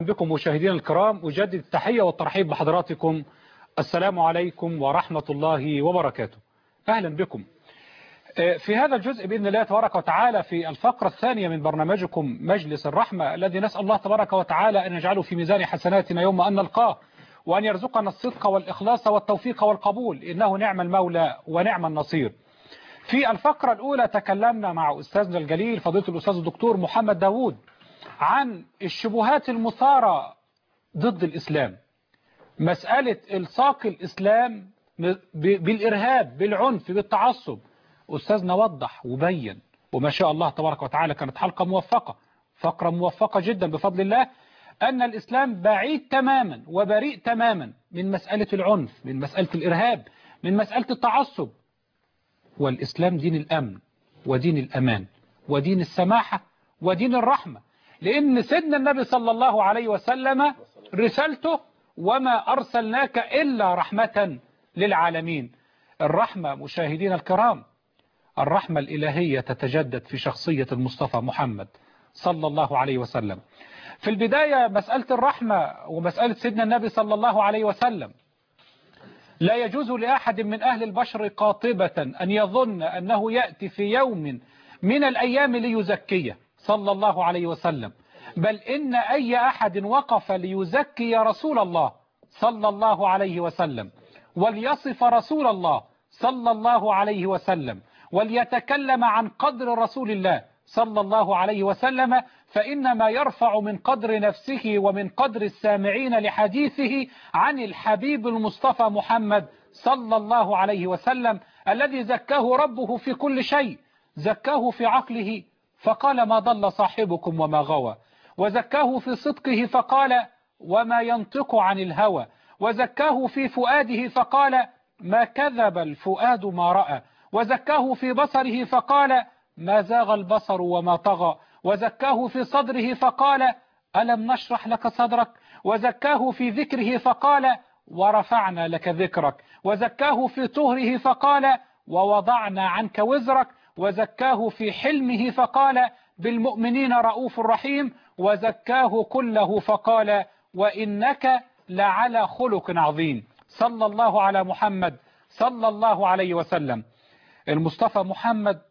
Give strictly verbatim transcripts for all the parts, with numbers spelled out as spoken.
بكم مشاهدينا الكرام، أجدد التحية والترحيب بحضراتكم. السلام عليكم ورحمة الله وبركاته. أهلا بكم في هذا الجزء بإذن الله تبارك وتعالى في الفقرة الثانية من برنامجكم مجلس الرحمة، الذي نسأل الله تبارك وتعالى أن يجعله في ميزان حسناتنا يوم أن نلقاه، وأن يرزقنا الصدق والإخلاص والتوفيق والقبول، إنه نعم المولى ونعم النصير. في الفقرة الأولى تكلمنا مع أستاذنا الجليل فضيلة الأستاذ الدكتور محمد داوود عن الشبهات المثارة ضد الإسلام، مسألة إلصاق الإسلام بالإرهاب، بالعنف، بالتعصب. أستاذنا وضح وبين، وما شاء الله تبارك وتعالى كانت حلقة موفقة، فقرة موفقة جدا بفضل الله، أن الإسلام بعيد تماما وبريء تماما من مسألة العنف، من مسألة الإرهاب، من مسألة التعصب. والإسلام دين الأمن ودين الأمان ودين السماحة ودين الرحمة، لأن سيدنا النبي صلى الله عليه وسلم رسالته وما أرسلناك إلا رحمة للعالمين. الرحمة مشاهدين الكرام، الرحمة الإلهية تتجدد في شخصية المصطفى محمد صلى الله عليه وسلم. في البداية مسألة الرحمة ومسألة سيدنا النبي صلى الله عليه وسلم، لا يجوز لأحد من أهل البشر قاطبة أن يظن أنه يأتي في يوم من الأيام ليزكيه صلى الله عليه وسلم، بل إن أي أحد وقف ليزكي رسول الله صلى الله عليه وسلم وليصف رسول الله صلى الله عليه وسلم وليتكلم عن قدر رسول الله صلى الله عليه وسلم، فإنما يرفع من قدر نفسه ومن قدر السامعين لحديثه عن الحبيب المصطفى محمد صلى الله عليه وسلم، الذي زكاه ربه في كل شيء. زكاه في عقله فقال ما ضل صاحبكم وما غوى، وزكاه في صدقه فقال وما ينطق عن الهوى، وزكاه في فؤاده فقال ما كذب الفؤاد ما رأى، وزكاه في بصره فقال ما زاغ البصر وما طغى، وزكاه في صدره فقال ألم نشرح لك صدرك، وزكاه في ذكره فقال ورفعنا لك ذكرك، وزكاه في طهره فقال ووضعنا عنك وزرك، وزكاه في حلمه فقال بالمؤمنين رؤوف رحيم، وزكاه كله فقال وإنك لعلى خلق عظيم. صلى الله على محمد صلى الله عليه وسلم. المصطفى محمد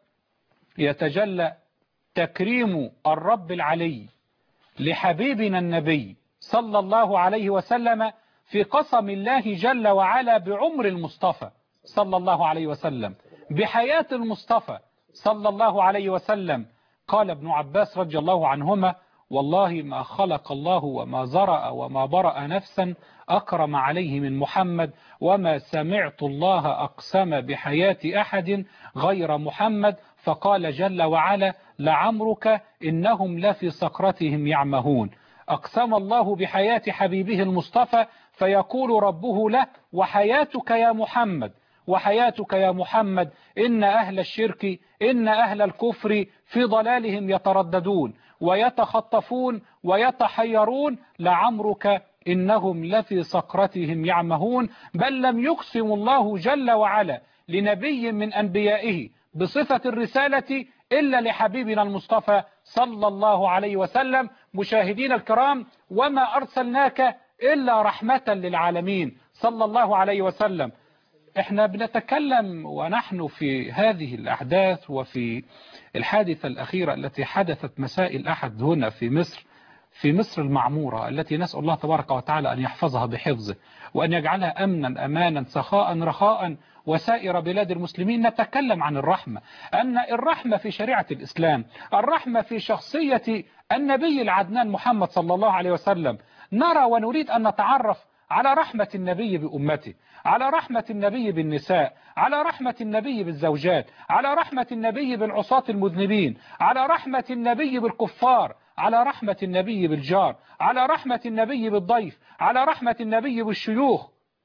يتجلى تكريم الرب العلي لحبيبنا النبي صلى الله عليه وسلم في قسم الله جل وعلا بعمر المصطفى صلى الله عليه وسلم، بحياة المصطفى صلى الله عليه وسلم. قال ابن عباس رضي الله عنهما والله ما خلق الله وما زرع وما برأ نفسا أكرم عليه من محمد، وما سمعت الله أقسم بحياة أحد غير محمد. فقال جل وعلا لعمرك إنهم لفي سكرتهم يعمهون. أقسم الله بحياة حبيبه المصطفى فيقول ربه له وحياتك يا محمد، وحياتك يا محمد إن أهل الشرك إن أهل الكفر في ضلالهم يترددون ويتخطفون ويتحيرون، لعمرك إنهم لفي سكرتهم يعمهون. بل لم يقسم الله جل وعلا لنبي من أنبيائه بصفة الرسالة إلا لحبيبنا المصطفى صلى الله عليه وسلم. مشاهدين الكرام، وما أرسلناك إلا رحمة للعالمين صلى الله عليه وسلم. احنا بنتكلم ونحن في هذه الأحداث وفي الحادثة الأخيرة التي حدثت مساء الأحد هنا في مصر، في مصر المعمورة التي نسأل الله تبارك وتعالى أن يحفظها بحفظه وأن يجعلها أمنا أمانا سخاء رخاء وسائر بلاد المسلمين. نتكلم عن الرحمة، أن الرحمة في شريعة الإسلام، الرحمة في شخصية النبي العدنان محمد صلى الله عليه وسلم. نرى ونريد أن نتعرف على رحمة النبي بأمته، على رحمة النبي بالنساء، على رحمة النبي بالزوجات، على رحمة النبي بالعصاة المذنبين، على رحمة النبي بالكفار، على رحمة النبي بالجار، على رحمة النبي بالضيف، على رحمة النبي بالشيوخ.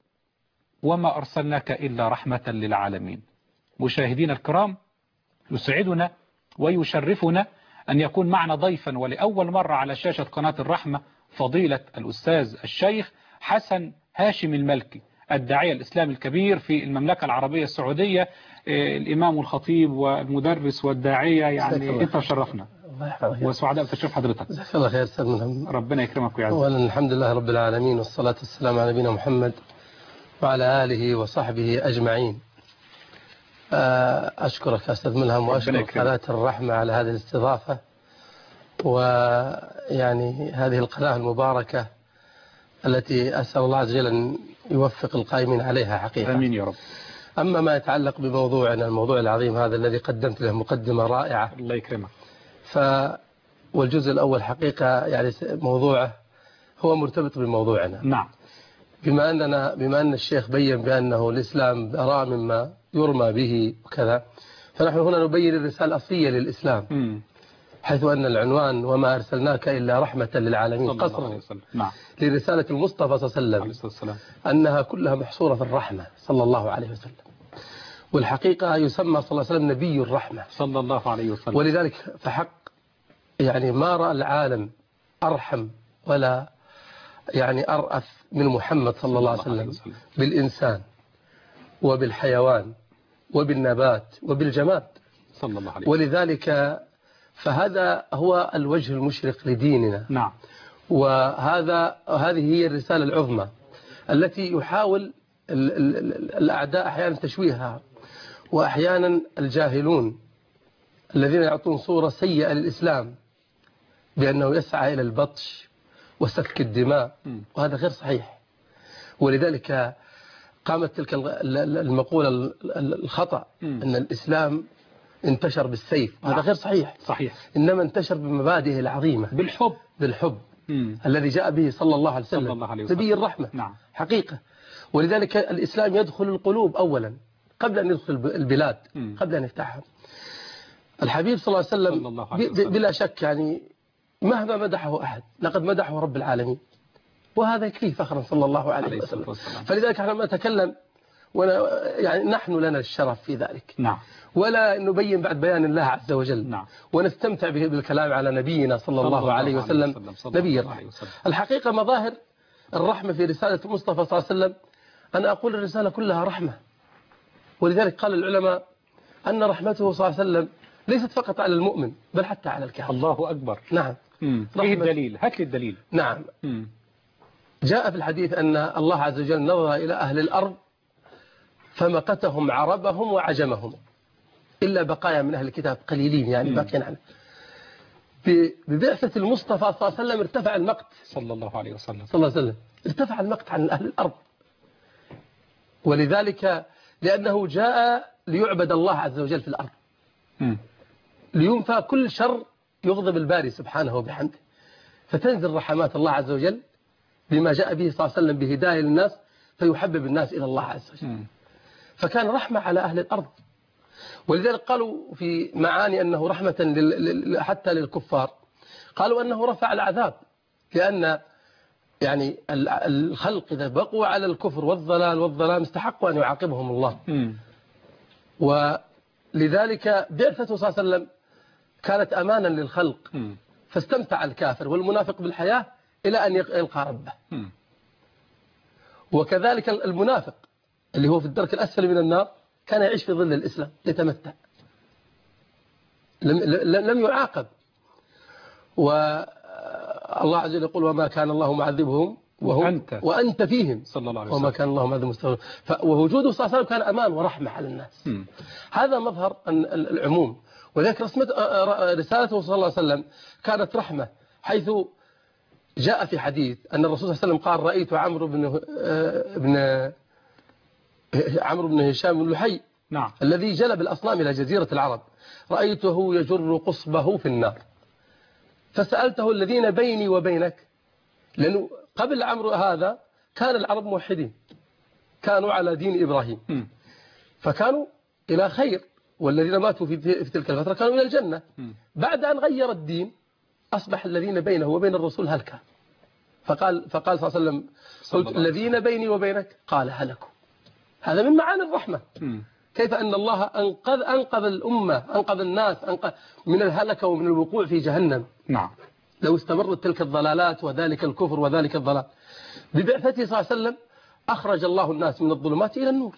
وما أرسلناك إلا رحمة للعالمين. مشاهدين الكرام، يسعدنا ويشرفنا أن يكون معنا ضيفا ولأول مرة على شاشة قناة الرحمة فضيلة الأستاذ الشيخ حسن هاشم الملكي، الداعية الإسلامي الكبير في المملكة العربية السعودية، الإمام والخطيب والمدرس والداعية. يعني أنت شرفنا. الله يحفظك. وسعداء بتشوف حضرتك. جزاك الله خير أستاذ ملهم. ربنا يكرمك ويعزك. أولا الحمد لله رب العالمين، والصلاة والسلام على نبينا محمد وعلى آله وصحبه أجمعين. أشكرك أستاذ ملهم، وأشكر قناة الرحمة على هذه الاستضافة، ويعني هذه القناة المباركة التي أسأل الله عز وجل أن يوفق القائمين عليها حقيقة. آمين يا رب. أما ما يتعلق بموضوعنا الموضوع العظيم هذا الذي قدمت له مقدمة رائعة، الله يكرمك. ف والجزء الأول حقيقة يعني موضوعه هو مرتبط بموضوعنا. نعم. بما أننا بما أن الشيخ بين بأنه الإسلام براء مما يرمى به وكذا، فنحن هنا نبين الرسالة الأصلية للإسلام. م. حيث أن العنوان وما أرسلناك إلا رحمة للعالمين قصرا نعم. لرسالة المصطفى صلى الله عليه وسلم أنها كلها محصورة في الرحمة صلى الله عليه وسلم. والحقيقة يسمى صلى الله عليه وسلم نبي الرحمة صلى الله عليه وسلم. ولذلك فحق يعني ما رأى العالم أرحم ولا يعني أرأف من محمد صلى الله عليه وسلم بالإنسان وبالحيوان وبالنبات وبالجماد صلى الله عليه وسلم. ولذلك فهذا هو الوجه المشرق لديننا. نعم. وهذا هذه هي الرسالة العظمى التي يحاول الأعداء أحيانا تشويهها، وأحيانا الجاهلون الذين يعطون صورة سيئة للإسلام بأنه يسعى إلى البطش وسفك الدماء، وهذا غير صحيح. ولذلك قامت تلك المقولة الخطأ أن الإسلام انتشر بالسيف، وهذا غير صحيح. صحيح. إنما انتشر بمبادئه العظيمة، بالحب بالحب مم. الذي جاء به صلى الله عليه وسلم نبي الرحمة. نعم. حقيقة. ولذلك الإسلام يدخل القلوب أولا قبل أن يدخل البلاد، مم. قبل أن يفتحها. الحبيب صلى الله عليه وسلم, الله عليه وسلم. بلا شك يعني مهما مدحه أحد لقد مدحه رب العالمين، وهذا يكفيه فخرا صلى الله عليه, عليه وسلم. فلذلك احنا ما نتكلم يعني نحن لنا الشرف في ذلك. نعم. ولا نبين بعد بيان الله عز وجل. نعم. ونستمتع به بالكلام على نبينا صلى, صلى الله, الله عليه وسلم, وسلم نبي الرحمة. الحقيقة مظاهر الرحمة في رسالة المصطفى صلى الله عليه وسلم أنا أقول الرسالة كلها رحمة. ولذلك قال العلماء أن رحمته صلى الله عليه وسلم ليست فقط على المؤمن بل حتى على الكافر. الله أكبر. نعم. ايه الدليل؟ هات لي الدليل. نعم. مم. جاء في الحديث أن الله عز وجل نظر إلى أهل الأرض فمقتهم عربهم وعجمهم إلا بقايا من أهل الكتاب قليلين يعني باقين عنه. ببعثة المصطفى صلى الله عليه وسلم ارتفع المقت صلى الله عليه وسلم صلى الله عليه وسلم ارتفع المقت عن أهل الأرض. ولذلك لأنه جاء ليعبد الله عز وجل في الأرض، م. لينفى كل شر يغضب الباري سبحانه وبحمده، فتنزل رحمات الله عز وجل بما جاء به صلى الله عليه وسلم بهداية للناس فيحبب الناس إلى الله عز وجل. م. فكان رحمة على أهل الأرض. ولذلك قالوا في معاني أنه رحمة لل... حتى للكفار، قالوا أنه رفع العذاب، لأن يعني الخلق إذا بقوا على الكفر والضلال والظلام استحقوا أن يعاقبهم الله. م. ولذلك بعثته صلى الله عليه وسلم كانت أمانا للخلق، م. فاستمتع الكافر والمنافق بالحياة إلى أن يلقى ربه. م. وكذلك المنافق اللي هو في الدرك الأسفل من النار كان يعيش في ظل الإسلام يتمتع، لم, لم يعاقب. والله عز وجل يقول وما كان الله معذبهم وهم وأنت, وأنت فيهم صلى الله عليه وسلم وما كان الله معذبهم مستغفر. ووجوده صلى الله عليه وسلم كان أمان ورحمة على الناس. م. هذا مظهر العموم. وذلك رسالته صلى الله عليه وسلم كانت رحمة، حيث جاء في حديث أن الرسول صلى الله عليه وسلم قال رأيت عمرو بن ابن عمرو بن هشام بن لحي، نعم. الذي جلب الأصنام إلى جزيرة العرب، رأيته يجر قصبه في النار، فسألته الذين بيني وبينك، لأنه قبل عمرو هذا كان العرب موحدين، كانوا على دين إبراهيم، م. فكانوا إلى خير، والذين ماتوا في تلك الفترة كانوا إلى الجنة. م. بعد أن غير الدين أصبح الذين بينه وبين الرسول هلكا، فقال فقال صلى الله عليه وسلم قلت الذين بيني وبينك قال هلكوا. هذا من معاني الرحمة. م. كيف أن الله أنقذ أنقذ الأمة، أنقذ الناس، أنقذ من الهلكة ومن الوقوع في جهنم. نعم. لو استمرت تلك الضلالات وذلك الكفر وذلك الضلال. ببعثته صلى الله عليه وسلم أخرج الله الناس من الظلمات إلى النور،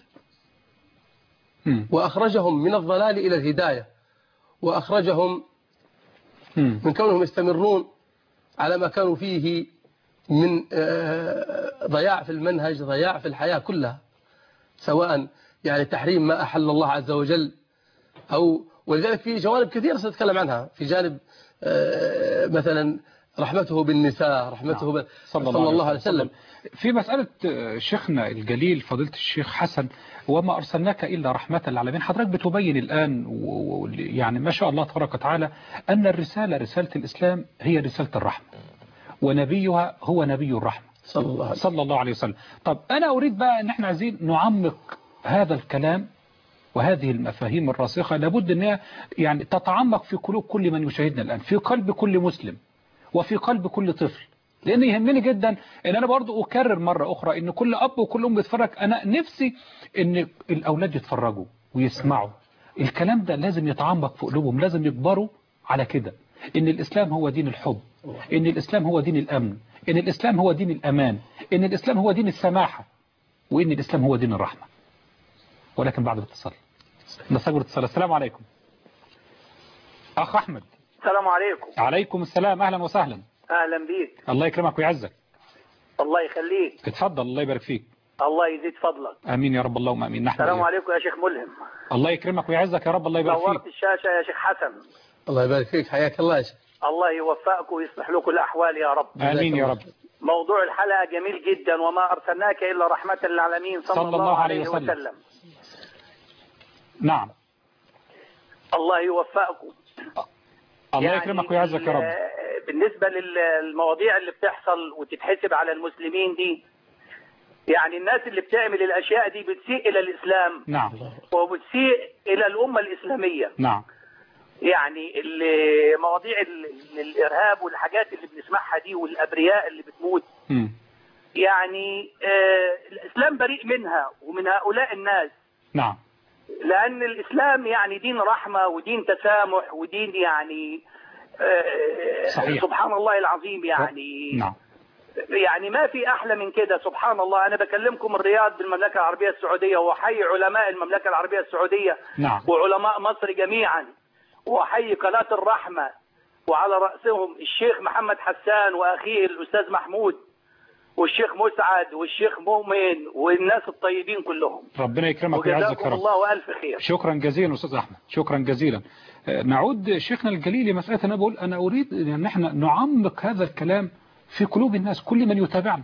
م. وأخرجهم من الضلال إلى الهداية، وأخرجهم من كونهم يستمرون على ما كانوا فيه من ضياع في المنهج، ضياع في الحياة كلها، سواء يعني تحريم ما أحل الله عز وجل، أو ولذلك في جوانب كثيرة سنتكلم عنها، في جانب مثلا رحمته بالنساء، رحمته نعم. صلى, صلى الله عليه وسلم. في مسألة شيخنا الجليل فضيلة الشيخ حسن، وما أرسلناك إلا رحمة للعالمين، حضرتك بتبين الآن يعني ما شاء الله تبارك وتعالى أن الرسالة رسالة الإسلام هي رسالة الرحمة، ونبيها هو نبي الرحمة صلى الله عليه, صلى الله عليه وسلم. طب أنا أريد بقى أن احنا عايزين نعمق هذا الكلام وهذه المفاهيم الراسخة، لابد أنها يعني تتعمق في قلوب كل من يشاهدنا الآن، في قلب كل مسلم وفي قلب كل طفل. لأن يهمني جدا أن أنا برضو أكرر مرة أخرى أن كل أب وكل أم بيتفرج، أنا نفسي أن الأولاد يتفرجوا ويسمعوا الكلام ده، لازم يتعمق في قلوبهم، لازم يكبروا على كده، أن الإسلام هو دين الحب، أن الإسلام هو دين الأمن، أن الإسلام هو دين الأمان، أن الإسلام هو دين السماحة، وأن الإسلام هو دين الرحمة. ولكن بعد الاتصال نستقبل الاتصال. السلام عليكم أخ أحمد. السلام عليكم. عليكم السلام، أهلا وسهلا. أهلا بيك. الله يكرمك ويعزك. الله يخليك. اتفضل، الله يبارك فيك. الله يزيد فضلك. امين يا رب، اللهم امين. نحن السلام عليكم يا شيخ ملهم. الله يكرمك ويعزك يا رب، الله يبارك فيك. نورت الشاشة يا شيخ حسن. الله يبارك فيك، حياك الله يا شيخ. الله يوفقك ويصلح لكم الأحوال يا رب. امين يا رب. موضوع الحلقة جميل جدا، وما أرسلناك إلا رحمة للعالمين صلى, صلى الله عليه وسلم. وسلم. نعم. الله يوفقكم. الله يعني يكرمك ويعزك يا رب. بالنسبة للمواضيع اللي بتحصل وتتحسب على المسلمين دي، يعني الناس اللي بتعمل الأشياء دي بتسيء إلى الإسلام. نعم. وبتسيء إلى الأمة الإسلامية. نعم. يعني مواضيع الإرهاب والحاجات اللي بنسمعها دي والأبرياء اللي بتموت، م. يعني آه الإسلام بريء منها ومن هؤلاء الناس. نعم. لأن الإسلام يعني دين رحمة ودين تسامح ودين يعني آه صحيح. سبحان الله العظيم يعني. نعم. يعني ما في أحلى من كده سبحان الله. أنا بكلمكم الرياض بالمملكة العربية السعودية، وحي علماء المملكة العربية السعودية. نعم. وعلماء مصر جميعا، وحي قناة الرحمة، وعلى رأسهم الشيخ محمد حسان وأخيه الأستاذ محمود والشيخ مسعد والشيخ مؤمن والناس الطيبين كلهم. ربنا يكرمك ويعزك يا رب. الله وألف خير. شكرا جزيلا أستاذ أحمد، شكرا جزيلا. نعود شيخنا الجليل لمسألة، أنا بقول أنا أريد أن احنا نعمق هذا الكلام في قلوب الناس، كل من يتابعنا.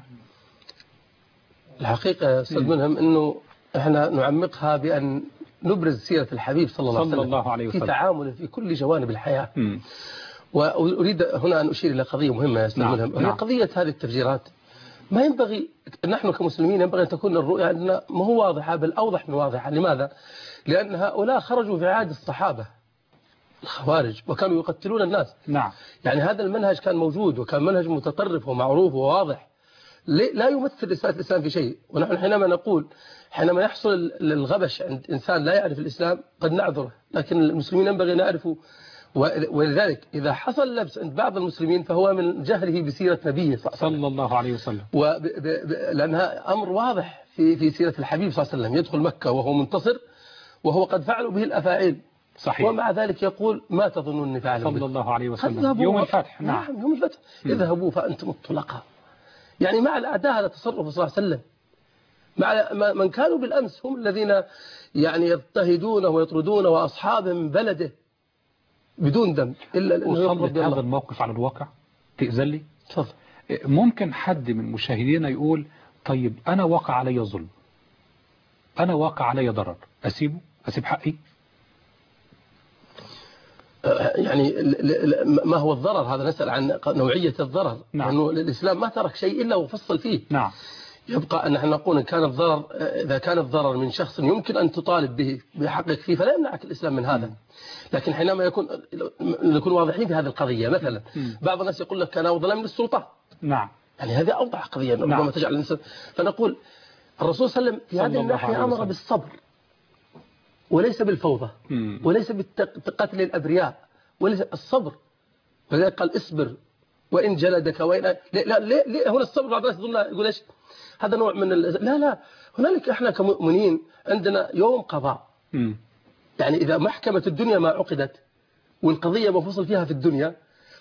الحقيقة أستاذ ملهم أنه احنا نعمقها بأن نبرز سيرة الحبيب صلى الله عليه وسلم, صلى الله عليه وسلم. في تعامله في كل جوانب الحياة. م. وأريد هنا أن أشير إلى قضية مهمة يا أستاذ نعم. ملهم، نعم. هي قضية هذه التفجيرات. ما ينبغي نحن كمسلمين ينبغي أن تكون الرؤية أننا ما هو واضحة بل أوضح من واضحة. لماذا؟ لأن هؤلاء خرجوا في عهد الصحابة الخوارج وكانوا يقتلون الناس. نعم. يعني هذا المنهج كان موجود وكان منهج متطرف ومعروف وواضح، لا يمثل رسالة الإسلام في شيء. ونحن حينما نقول حينما يحصل الغبش عند إنسان لا يعرف الإسلام قد نعذره، لكن المسلمين ينبغي أن يعرفوا. ولذلك إذا حصل لبس عند بعض المسلمين فهو من جهله بسيرة نبيه صلى الله عليه وسلم، لأنها أمر واضح في في سيرة الحبيب صلى الله عليه وسلم. يدخل مكة وهو منتصر وهو قد فعلوا به الأفاعيل. صحيح. ومع ذلك يقول ما تظنون أني فاعل صلى الله عليه وسلم يوم الفتح. نعم. نعم يوم الفتح. اذهبوا فأنتم الطلقاء. يعني مع الأعداء هذا تصرف صلى الله عليه وسلم. مع من كانوا بالأمس هم الذين يعني يضطهدونه ويطردونه وأصحابهم من بلده بدون دم إلا أنه وصلت هذا الموقف على الواقع. تأذن لي؟ تفضل. ممكن حد من مشاهدينا يقول طيب أنا واقع علي ظلم، أنا واقع علي ضرر، أسيبه؟ أسيب حقي؟ يعني ما هو الضرر؟ هذا نسأل عن نوعية الضرر. نعم. لأنه الإسلام ما ترك شيء إلا وفصل فيه. نعم. يبقى أن نحن نقول إن كان الضرر، إذا كان الضرر من شخص يمكن أن تطالب به بحقك فيه فلا يمنعك الإسلام من هذا. لكن حينما يكون نكون واضحين في هذه القضية، مثلا بعض الناس يقول لك كان ظلم للسلطة. نعم. يعني هذه أوضح قضية ربما نعم. تجعل الإنسان. فنقول الرسول صلى الله عليه وسلم في هذه الناحية أمر بالصبر وليس بالفوضى مم. وليس بقتل الأبرياء، وليس الصبر. فلذلك قال اصبر وإن جلدك وإن لا لا ليه, ليه هنا الصبر؟ بعض الناس يقول يقول ايش هذا نوع من ال... لا لا هنالك احنا كمؤمنين عندنا يوم قضاء. مم. يعني إذا محكمة الدنيا ما عقدت والقضية مفصل فيها في الدنيا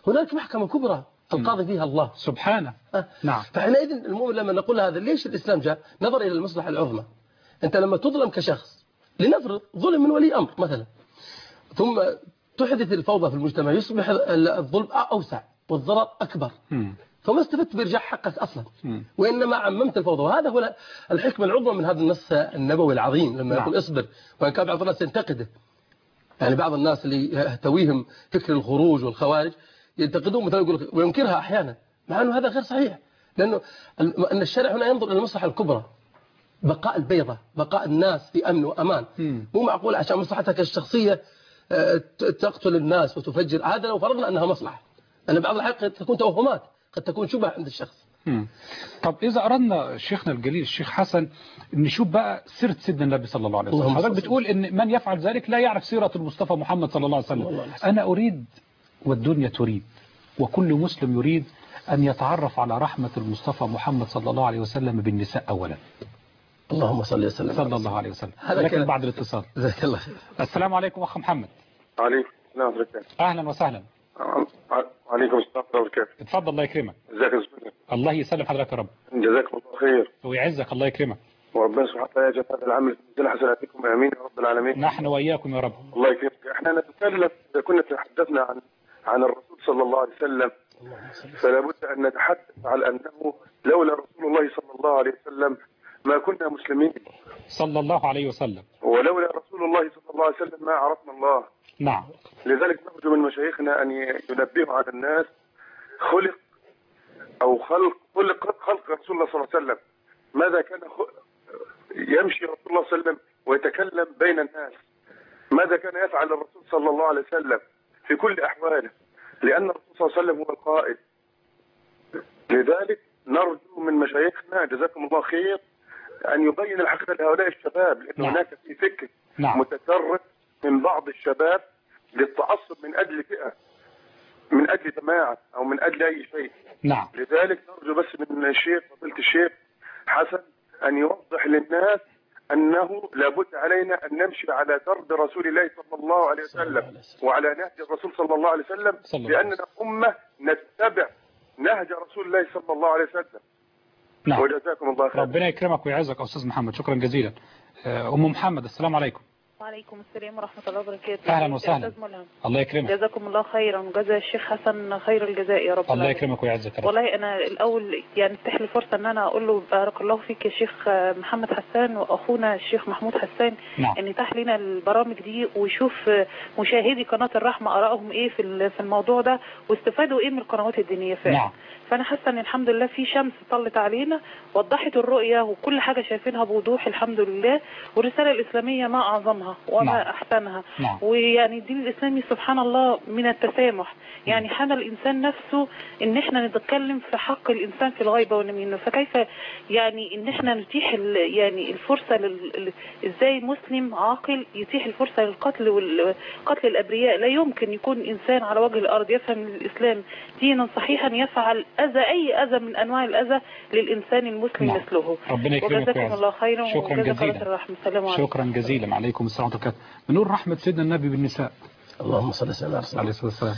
هناك محكمة كبرى القاضي فيها الله سبحانه. أه. نعم. فحينئذ المؤمن لما نقول هذا ليش الإسلام جاء نظر إلى المصلحة العظمى. أنت لما تظلم كشخص لنفرض ظلم من ولي أمر مثلا ثم تحدث الفوضى في المجتمع يصبح الظلم أوسع والضرر أكبر م. فما استفدت بإرجاع حقك أصلا م. وإنما عممت الفوضى. وهذا هو الحكمة العظمى من هذا النص النبوي العظيم لما يقول اصبر وإن كان بعض الناس ينتقده. يعني بعض الناس اللي يهتويهم فكر الخروج والخوارج ينتقدون مثلا يقول وينكرها أحيانا مع أنه هذا غير صحيح لأنه أن الشرع هنا ينظر إلى المصلحة الكبرى بقاء البيضة بقاء الناس في أمن وأمان. م. مو معقول عشان مصلحتك الشخصية تقتل الناس وتفجر. هذا لو فرضنا أنها مصلحة أن بعض الحق قد تكون توهمات قد تكون شبهة عند الشخص. م. طب إذا أردنا شيخنا الجليل الشيخ حسن نشوف بقى سيرة سيدنا النبي صلى الله عليه وسلم. حضرتك بتقول إن من يفعل ذلك لا يعرف سيرة المصطفى محمد صلى الله عليه وسلم. الله أنا أريد والدنيا تريد وكل مسلم يريد أن يتعرف على رحمة المصطفى محمد صلى الله عليه وسلم بالنساء أولا. اللهم صل وسلم صلى الله عليه وسلم. لكن بعد الاتصال. جزاك الله خير. السلام عليكم أخ محمد. عليكم السلام ورحمة الله. أهلا وسهلا. وعليكم السلام ورحمة الله وبركاته. اتفضل الله يكرمك. ازيك يا استاذ؟ الله يسلم حضرتك يا رب. جزاكم الله خير. ويعزك الله يكرمك. وربنا سبحانه وتعالى يجعل هذا العمل في ميزان حسناتكم امين يا رب العالمين. نحن واياكم يا رب. الله يكرمك. احنا نتكلم كنا تحدثنا عن عن الرسول صلى الله عليه وسلم فلا بد ان نتحدث على انه لولا رسول الله صلى الله عليه وسلم ما كنا مسلمين. صلى الله عليه وسلم. ولولا رسول الله صلى الله عليه وسلم ما عرفنا الله. نعم. لذلك نرجو من مشايخنا ان ينبهوا على الناس خلق او خلق خلق خلق رسول الله صلى الله عليه وسلم. ماذا كان يمشي رسول الله صلى الله عليه وسلم ويتكلم بين الناس. ماذا كان يفعل الرسول صلى الله عليه وسلم في كل احواله لان الرسول صلى الله عليه وسلم هو القائد. لذلك نرجو من مشايخنا جزاكم الله خير أن يبين الحقيقة لهؤلاء الشباب لأن نعم. هناك في فكر نعم. متسرب من بعض الشباب للتعصب من أجل فئة من أجل جماعة أو من أجل أي شيء. نعم. لذلك نرجو بس من الشيخ فضيلة الشيخ حسن أن يوضح للناس أنه لابد علينا أن نمشي على درب رسول الله صلى الله عليه وسلم وعلى نهج الرسول صلى الله عليه وسلم لأننا أمة نتبع نهج رسول الله صلى الله عليه وسلم. نعم. وجزاكم الله خير. ربنا يكرمك ويعزك يا أستاذ محمد. شكرا جزيلا. أم محمد السلام عليكم. وعليكم السلام ورحمة الله وبركاته. أهلا وسهلا. الله يكرمك. جزاكم الله خيرا وجزا الشيخ حسن خير الجزاء يا رب. الله يكرمك ويعزك. والله أنا الأول يعني اتاح لي فرصة أن أنا أقول له بارك الله فيك يا شيخ محمد حسان وأخونا الشيخ محمود حسان. نعم. أن يتاح لنا البرامج دي ويشوف مشاهدي قناة الرحمة آرائهم إيه في في الموضوع ده واستفادوا إيه من القنوات الدينية فعلا. نعم. فأنا حاسة أن الحمد لله في شمس طلت علينا وضحت الرؤية وكل حاجة شايفينها بوضوح الحمد لله. والرسالة الإسلامية ما أعظمها وما نعم. أحسنها. نعم. ويعني الدين الإسلامي سبحان الله من التسامح. يعني حان الإنسان نفسه إن إحنا نتكلم في حق الإنسان في الغيبة والنميمة. فكيف يعني إن إحنا نتيح يعني الفرصة لل... إزاي مسلم عاقل يتيح الفرصة للقتل والقتل الأبرياء. لا يمكن يكون إنسان على وجه الأرض يفهم الإسلام دينا صحيحا يفعل أذى أي أذى من أنواع الأذى للإنسان المسلم نعم. مثله. ربنا يكرمك وجزاكم الله خيرا. شكرا جزيلا. شكرا جزيلا. عليكم السلام ورحمة الله. بنور رحمة سيدنا النبي بالنساء. اللهم صل وسلم عليه الصلاة والسلام.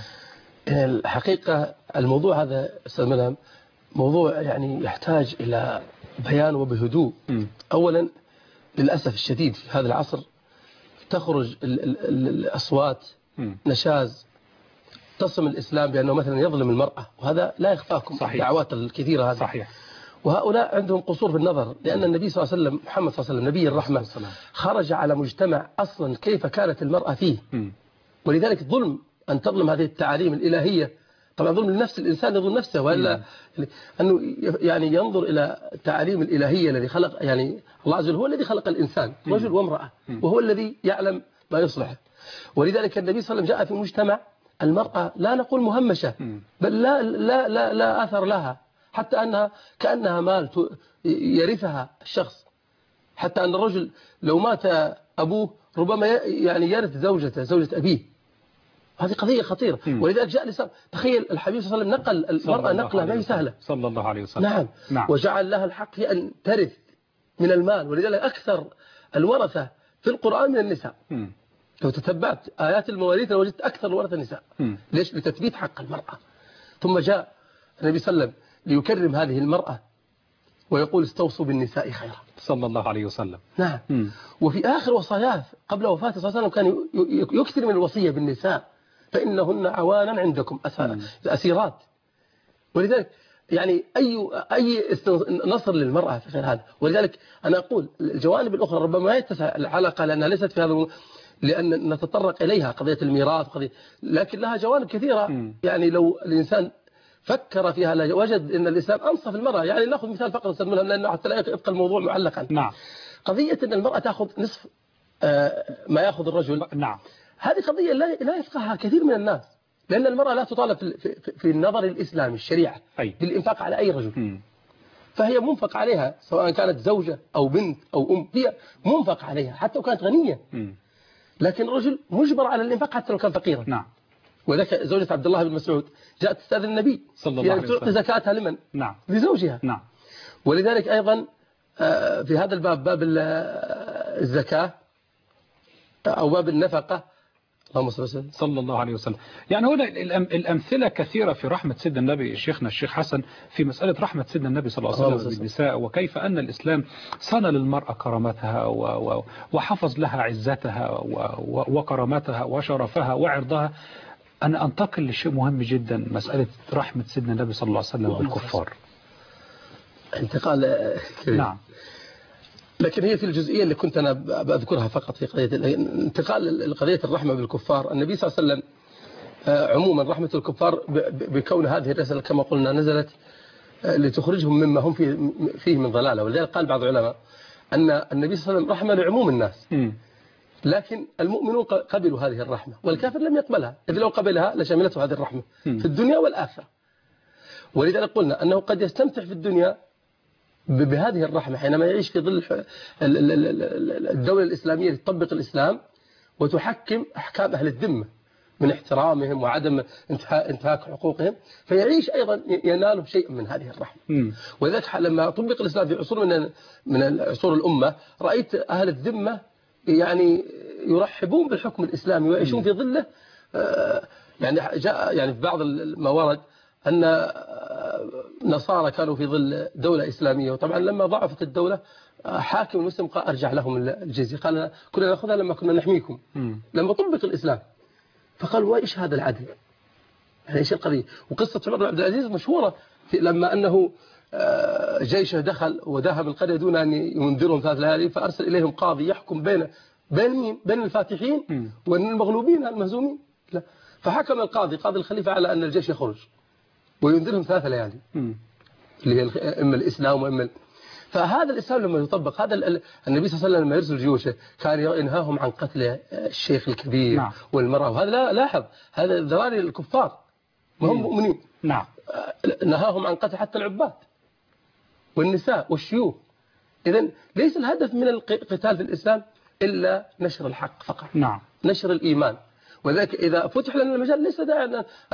الحقيقة الموضوع هذا أستاذ ملهم موضوع يعني يحتاج إلى بيان وبهدوء. م. أولا للأسف الشديد في هذا العصر تخرج ال ال ال الأصوات م. نشاز تصم الإسلام بأنه مثلا يظلم المرأة وهذا لا يخفاكم. صحيح. الدعوات الكثيرة هذه. صحيح. وهؤلاء عندهم قصور في النظر لأن النبي صلى الله عليه وسلم محمد صلى الله عليه وسلم نبي الرحمة خرج على مجتمع أصلا كيف كانت المرأة فيه. م. ولذلك ظلم أن تظلم هذه التعاليم الإلهية. طبعا ظلم لنفس الإنسان يظلم نفسه وإلا أنه يعني ينظر إلى التعاليم الإلهية الذي خلق يعني الله عز وجل هو الذي خلق الإنسان رجل وامرأة وهو الذي يعلم ما يصلحه. ولذلك النبي صلى الله عليه وسلم جاء في مجتمع المرأة لا نقول مهمشة بل لا لا لا لا أثر لها حتى أنها كأنها مال يرثها الشخص. حتى أن الرجل لو مات أبوه ربما يعني يرث زوجته زوجة أبيه. هذه قضية خطيرة. م. ولذلك جاء الإسلام تخيل الحبيب صلى الله عليه وسلم نقل المرأة نقلة ما هي سهلة صلى الله عليه وسلم. نعم. نعم. وجعل لها الحق في أن ترث من المال. ولذلك أكثر الورثة في القرآن من النساء. م. لو تتبعت آيات المواريث لوجدت أكثر الورثة النساء. م. ليش؟ لتثبيت حق المرأة ثم جاء النبي صلى الله عليه وسلم ليكرم هذه المرأة ويقول استوصوا بالنساء خيرا صلى الله عليه وسلم. نعم. م. وفي آخر وصاياه قبل وفاته صلى الله عليه وسلم كان يكثر من الوصية بالنساء فإنهن عوانا عندكم أسيرات. ولذلك يعني أي أي نصر للمرأة في هذا. ولذلك أنا أقول الجوانب الأخرى ربما ما يتسع الحلقة لأنها ليست في هذا لأن نتطرق إليها قضية الميراث قضية لكن لها جوانب كثيرة. م. يعني لو الإنسان فكر فيها وجد أن الإسلام أنصف المرأة. يعني نأخذ مثال فقط أستاذ ملهم لأنه حتى لا يبقى الموضوع معلقا. نعم. قضية أن المرأة تأخذ نصف ما يأخذ الرجل. نعم. هذه قضية لا يفقهها كثير من الناس لأن المرأة لا تطالب في, في النظر الإسلامي الشريعة أي. بالإنفاق على أي رجل. م. فهي منفق عليها سواء كانت زوجة أو بنت أو أم هي منفق عليها حتى لو كانت غنية. م. لكن الرجل مجبر على الإنفاق حتى لو كان فقيرا. نعم. وذلك زوجة عبد الله بن مسعود جاءت تستأذن النبي صلى الله عليه وسلم تعطي زكاتها لمن؟ نعم. لزوجها. نعم. ولذلك أيضا في هذا الباب باب الزكاة أو باب النفقة اللهم صل وسلم صلى الله عليه وسلم. يعني هنا الأمثلة كثيرة في رحمة سيدنا النبي شيخنا الشيخ حسن في مسألة رحمة سيدنا النبي صلى الله عليه وسلم بالنساء وكيف أن الإسلام صان للمرأة كرامتها وحفظ لها عزتها وكرامتها وشرفها وعرضها. أنا أنتقل لشيء مهم جدا مسألة رحمة سيدنا النبي صلى الله عليه وسلم بالكفار. انتقال كبير. نعم. لكن هي في الجزئية اللي كنت أنا بذكرها فقط في قضية انتقال قضية الرحمة بالكفار. النبي صلى الله عليه وسلم عموما رحمة الكفار بكون هذه الرسالة كما قلنا نزلت لتخرجهم مما هم فيه من ضلالة. ولذلك قال بعض العلماء أن النبي صلى الله عليه وسلم رحمة لعموم الناس م. لكن المؤمنون قبلوا هذه الرحمة والكافر لم يقبلها إذ لو قبلها لشملته هذه الرحمة م. في الدنيا والآخرة. ولذلك قلنا أنه قد يستمتع في الدنيا بهذه الرحمة حينما يعيش في ظل الدولة الإسلامية تطبق الإسلام وتحكم أحكام أهل الذمة من احترامهم وعدم انتهاك حقوقهم فيعيش أيضا ينال شيء من هذه الرحمة. ولذلك لما طبق الإسلام في عصور من من عصور الأمة رأيت أهل الذمة يعني يرحبون بالحكم الإسلامي ويعيشون في ظله. يعني جاء يعني في بعض الموارد أن نصارى كانوا في ظل دولة إسلامية وطبعا لما ضعفت الدولة حاكم المسلم قال أرجع لهم الجزية قال كنا نأخذها لما كنا نحميكم لما طبق الإسلام فقالوا وإيش هذا العدل يعني إيش القضية. وقصة عمر بن عبد العزيز مشهورة لما أنه جيشه دخل وداهم القرية دون أن ينذرهم ثلاث ليالي فأرسل إليهم قاضي يحكم بين بين بين الفاتحين والمغلوبين المهزومين. لا فحكم القاضي قاضي الخليفة على أن الجيش يخرج وينذرهم ثلاث ليالي اللي هي إما الإسلام وإما. فهذا الإسلام لما يطبق هذا النبي صلى الله عليه وسلم لما يرسل جيوشه كان ينهاهم عن قتل الشيخ الكبير نعم. والمرأة. وهذا لا لاحظ هذا ذراري الكفار ما هم مؤمنين. نعم. نهاهم عن قتل حتى العباد والنساء والشيوخ. إذن ليس الهدف من القتال في الإسلام إلا نشر الحق فقط. نعم. نشر الإيمان. وذلك إذا فتح لنا المجال ليس داعي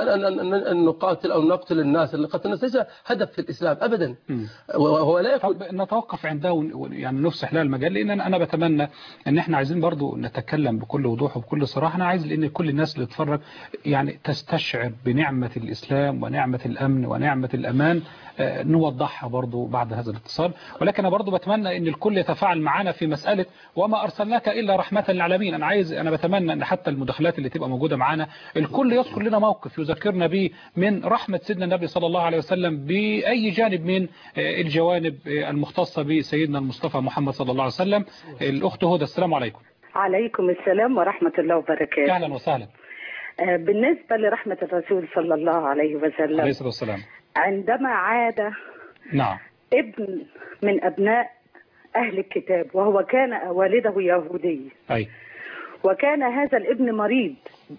أن نقاتل أو نقتل الناس. اللي قتل الناس ليس هدف في الإسلام أبدا. وهو لا يكون. طب نتوقف عنده يعني نفسح لها المجال لأن أنا بتمنى أن احنا عايزين برضو نتكلم بكل وضوح وبكل صراحة. أنا عايز لأن كل الناس اللي تتفرج يعني تستشعر بنعمة الإسلام ونعمة الأمن ونعمة الأمان نوضحها برضو بعد هذا الاتصال. ولكن أنا برضو بتمنى أن الكل يتفاعل معنا في مسألة وما أرسلناك إلا رحمة للعالمين. أنا عايز أنا بتمنى أن حتى المداخلات اللي تبقى موجودة معنا الكل يذكر لنا موقف يذكرنا به من رحمة سيدنا النبي صلى الله عليه وسلم بأي جانب من الجوانب المختصة بسيدنا المصطفى محمد صلى الله عليه وسلم. الأخت هدى السلام عليكم. عليكم السلام ورحمة الله وبركاته. أهلا وسهلا. بالنسبة لرحمة الرسول صلى الله عليه وسلم عليه الصلاة والسلام عندما عاد نعم ابن من أبناء أهل الكتاب وهو كان والده يهودي أي. وكان هذا الابن مريض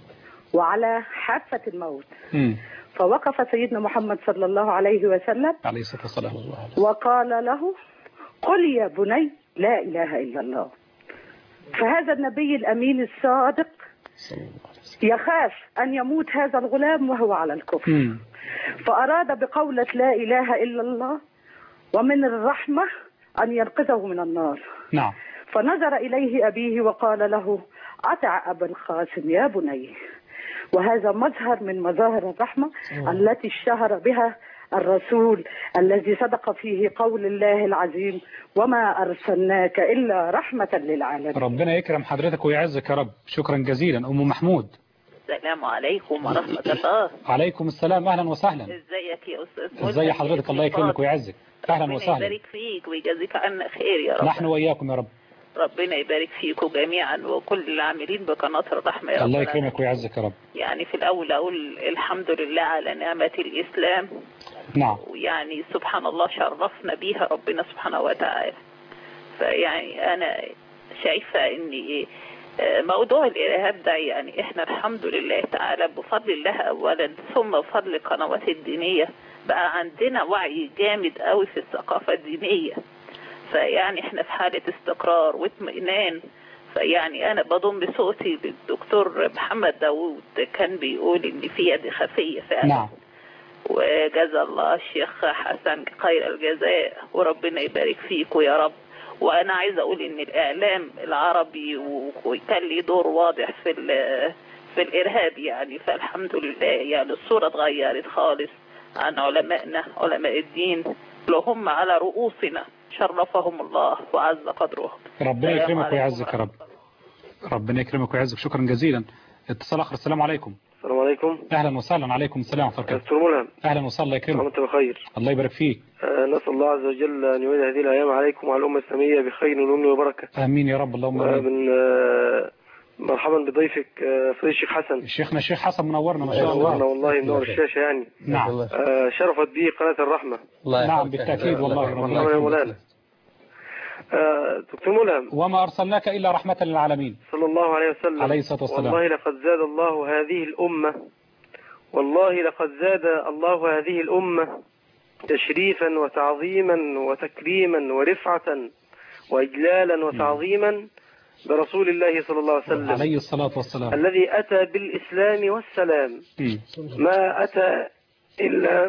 وعلى حافة الموت م. فوقف سيدنا محمد صلى الله عليه وسلم عليه الصلاة والسلام وقال له قل يا بني لا إله إلا الله. فهذا النبي الأمين الصادق يخاف أن يموت هذا الغلام وهو على الكفر م. فأراد بقولة لا إله إلا الله ومن الرحمة أن ينقذه من النار. نعم. فنظر إليه أبيه وقال له أطع أبا القاسم يا بني. وهذا مظهر من مظاهر الرحمة التي اشتهر بها الرسول الذي صدق فيه قول الله العظيم وما أرسلناك إلا رحمة للعالمين. ربنا يكرم حضرتك ويعزك يا رب. شكرا جزيلا. أم محمود. السلام عليكم ورحمة الله. عليكم السلام، أهلا وسهلا. ازيك يا أستاذ؟ ازي حضرتك؟ الله يكرمك ويعزك. أهلا وسهلا. ربنا يبارك فيك ويجازيك عنا خير يا رب. نحن وإياكم يا رب. ربنا يبارك فيكم جميعا وكل العاملين بقناة الرحمة يا رب. الله يكرمك ويعزك يا رب. يعني في الأول أقول الحمد لله على نعمة الإسلام. نعم. ويعني سبحان الله شرفنا بيها ربنا سبحانه وتعالى. فيعني أنا شايفة إن موضوع الإرهاب ده يعني إحنا الحمد لله تعالى بفضل الله أولا ثم بفضل القنوات الدينية بقى عندنا وعي جامد قوي في الثقافة الدينية. فيعني احنا في حالة استقرار واطمئنان. فيعني انا بضم صوتي للدكتور محمد داوود كان بيقول ان في يد خفية فعلا. نعم. وجزا الله الشيخ حسن خير الجزاء وربنا يبارك فيكم يا رب. وانا عايزه اقول ان الاعلام العربي وكان له دور واضح في في الارهاب يعني. فالحمد لله يعني الصورة اتغيرت خالص عن علمائنا علماء الدين اللي هم على رؤوسنا شرفهم الله وعز قدرهم. ربنا يكرمك ويعزك يا رب. ربنا يكرمك ويعزك. شكرا جزيلا. اتصال اخر. السلام عليكم. السلام عليكم. اهلا وسهلا. عليكم السلام ورحمه الله. دكتور ملهم. اهلا وسهلا. الله يكرمك. وانت بخير. الله يبارك فيك. آه نسال الله عز وجل ان يعيد هذه الايام عليكم وعلى الامه الاسلاميه بخير وامن وبركه. امين يا رب. اللهم امين. من آه مرحبا بضيفك آه فضيل الشيخ حسن. شيخنا الشيخ حسن منورنا ما شاء الله. منورنا والله منور الشاشه يعني. نعم. آه شرفت به قناه الرحمه. نعم بالتاكيد والله. مرحبا يا مولانا. آه دكتور ملهم. وما أرسلناك إلا رحمة للعالمين صلى الله عليه وسلم. عليه الصلاة والسلام. والله لقد زاد الله هذه الأمة والله لقد زاد الله هذه الأمة تشريفا وتعظيما وتكريما ورفعة وإجلالا وتعظيما برسول الله صلى الله عليه وسلم عليه الصلاة والسلام الذي أتى بالإسلام والسلام. ما أتى إلا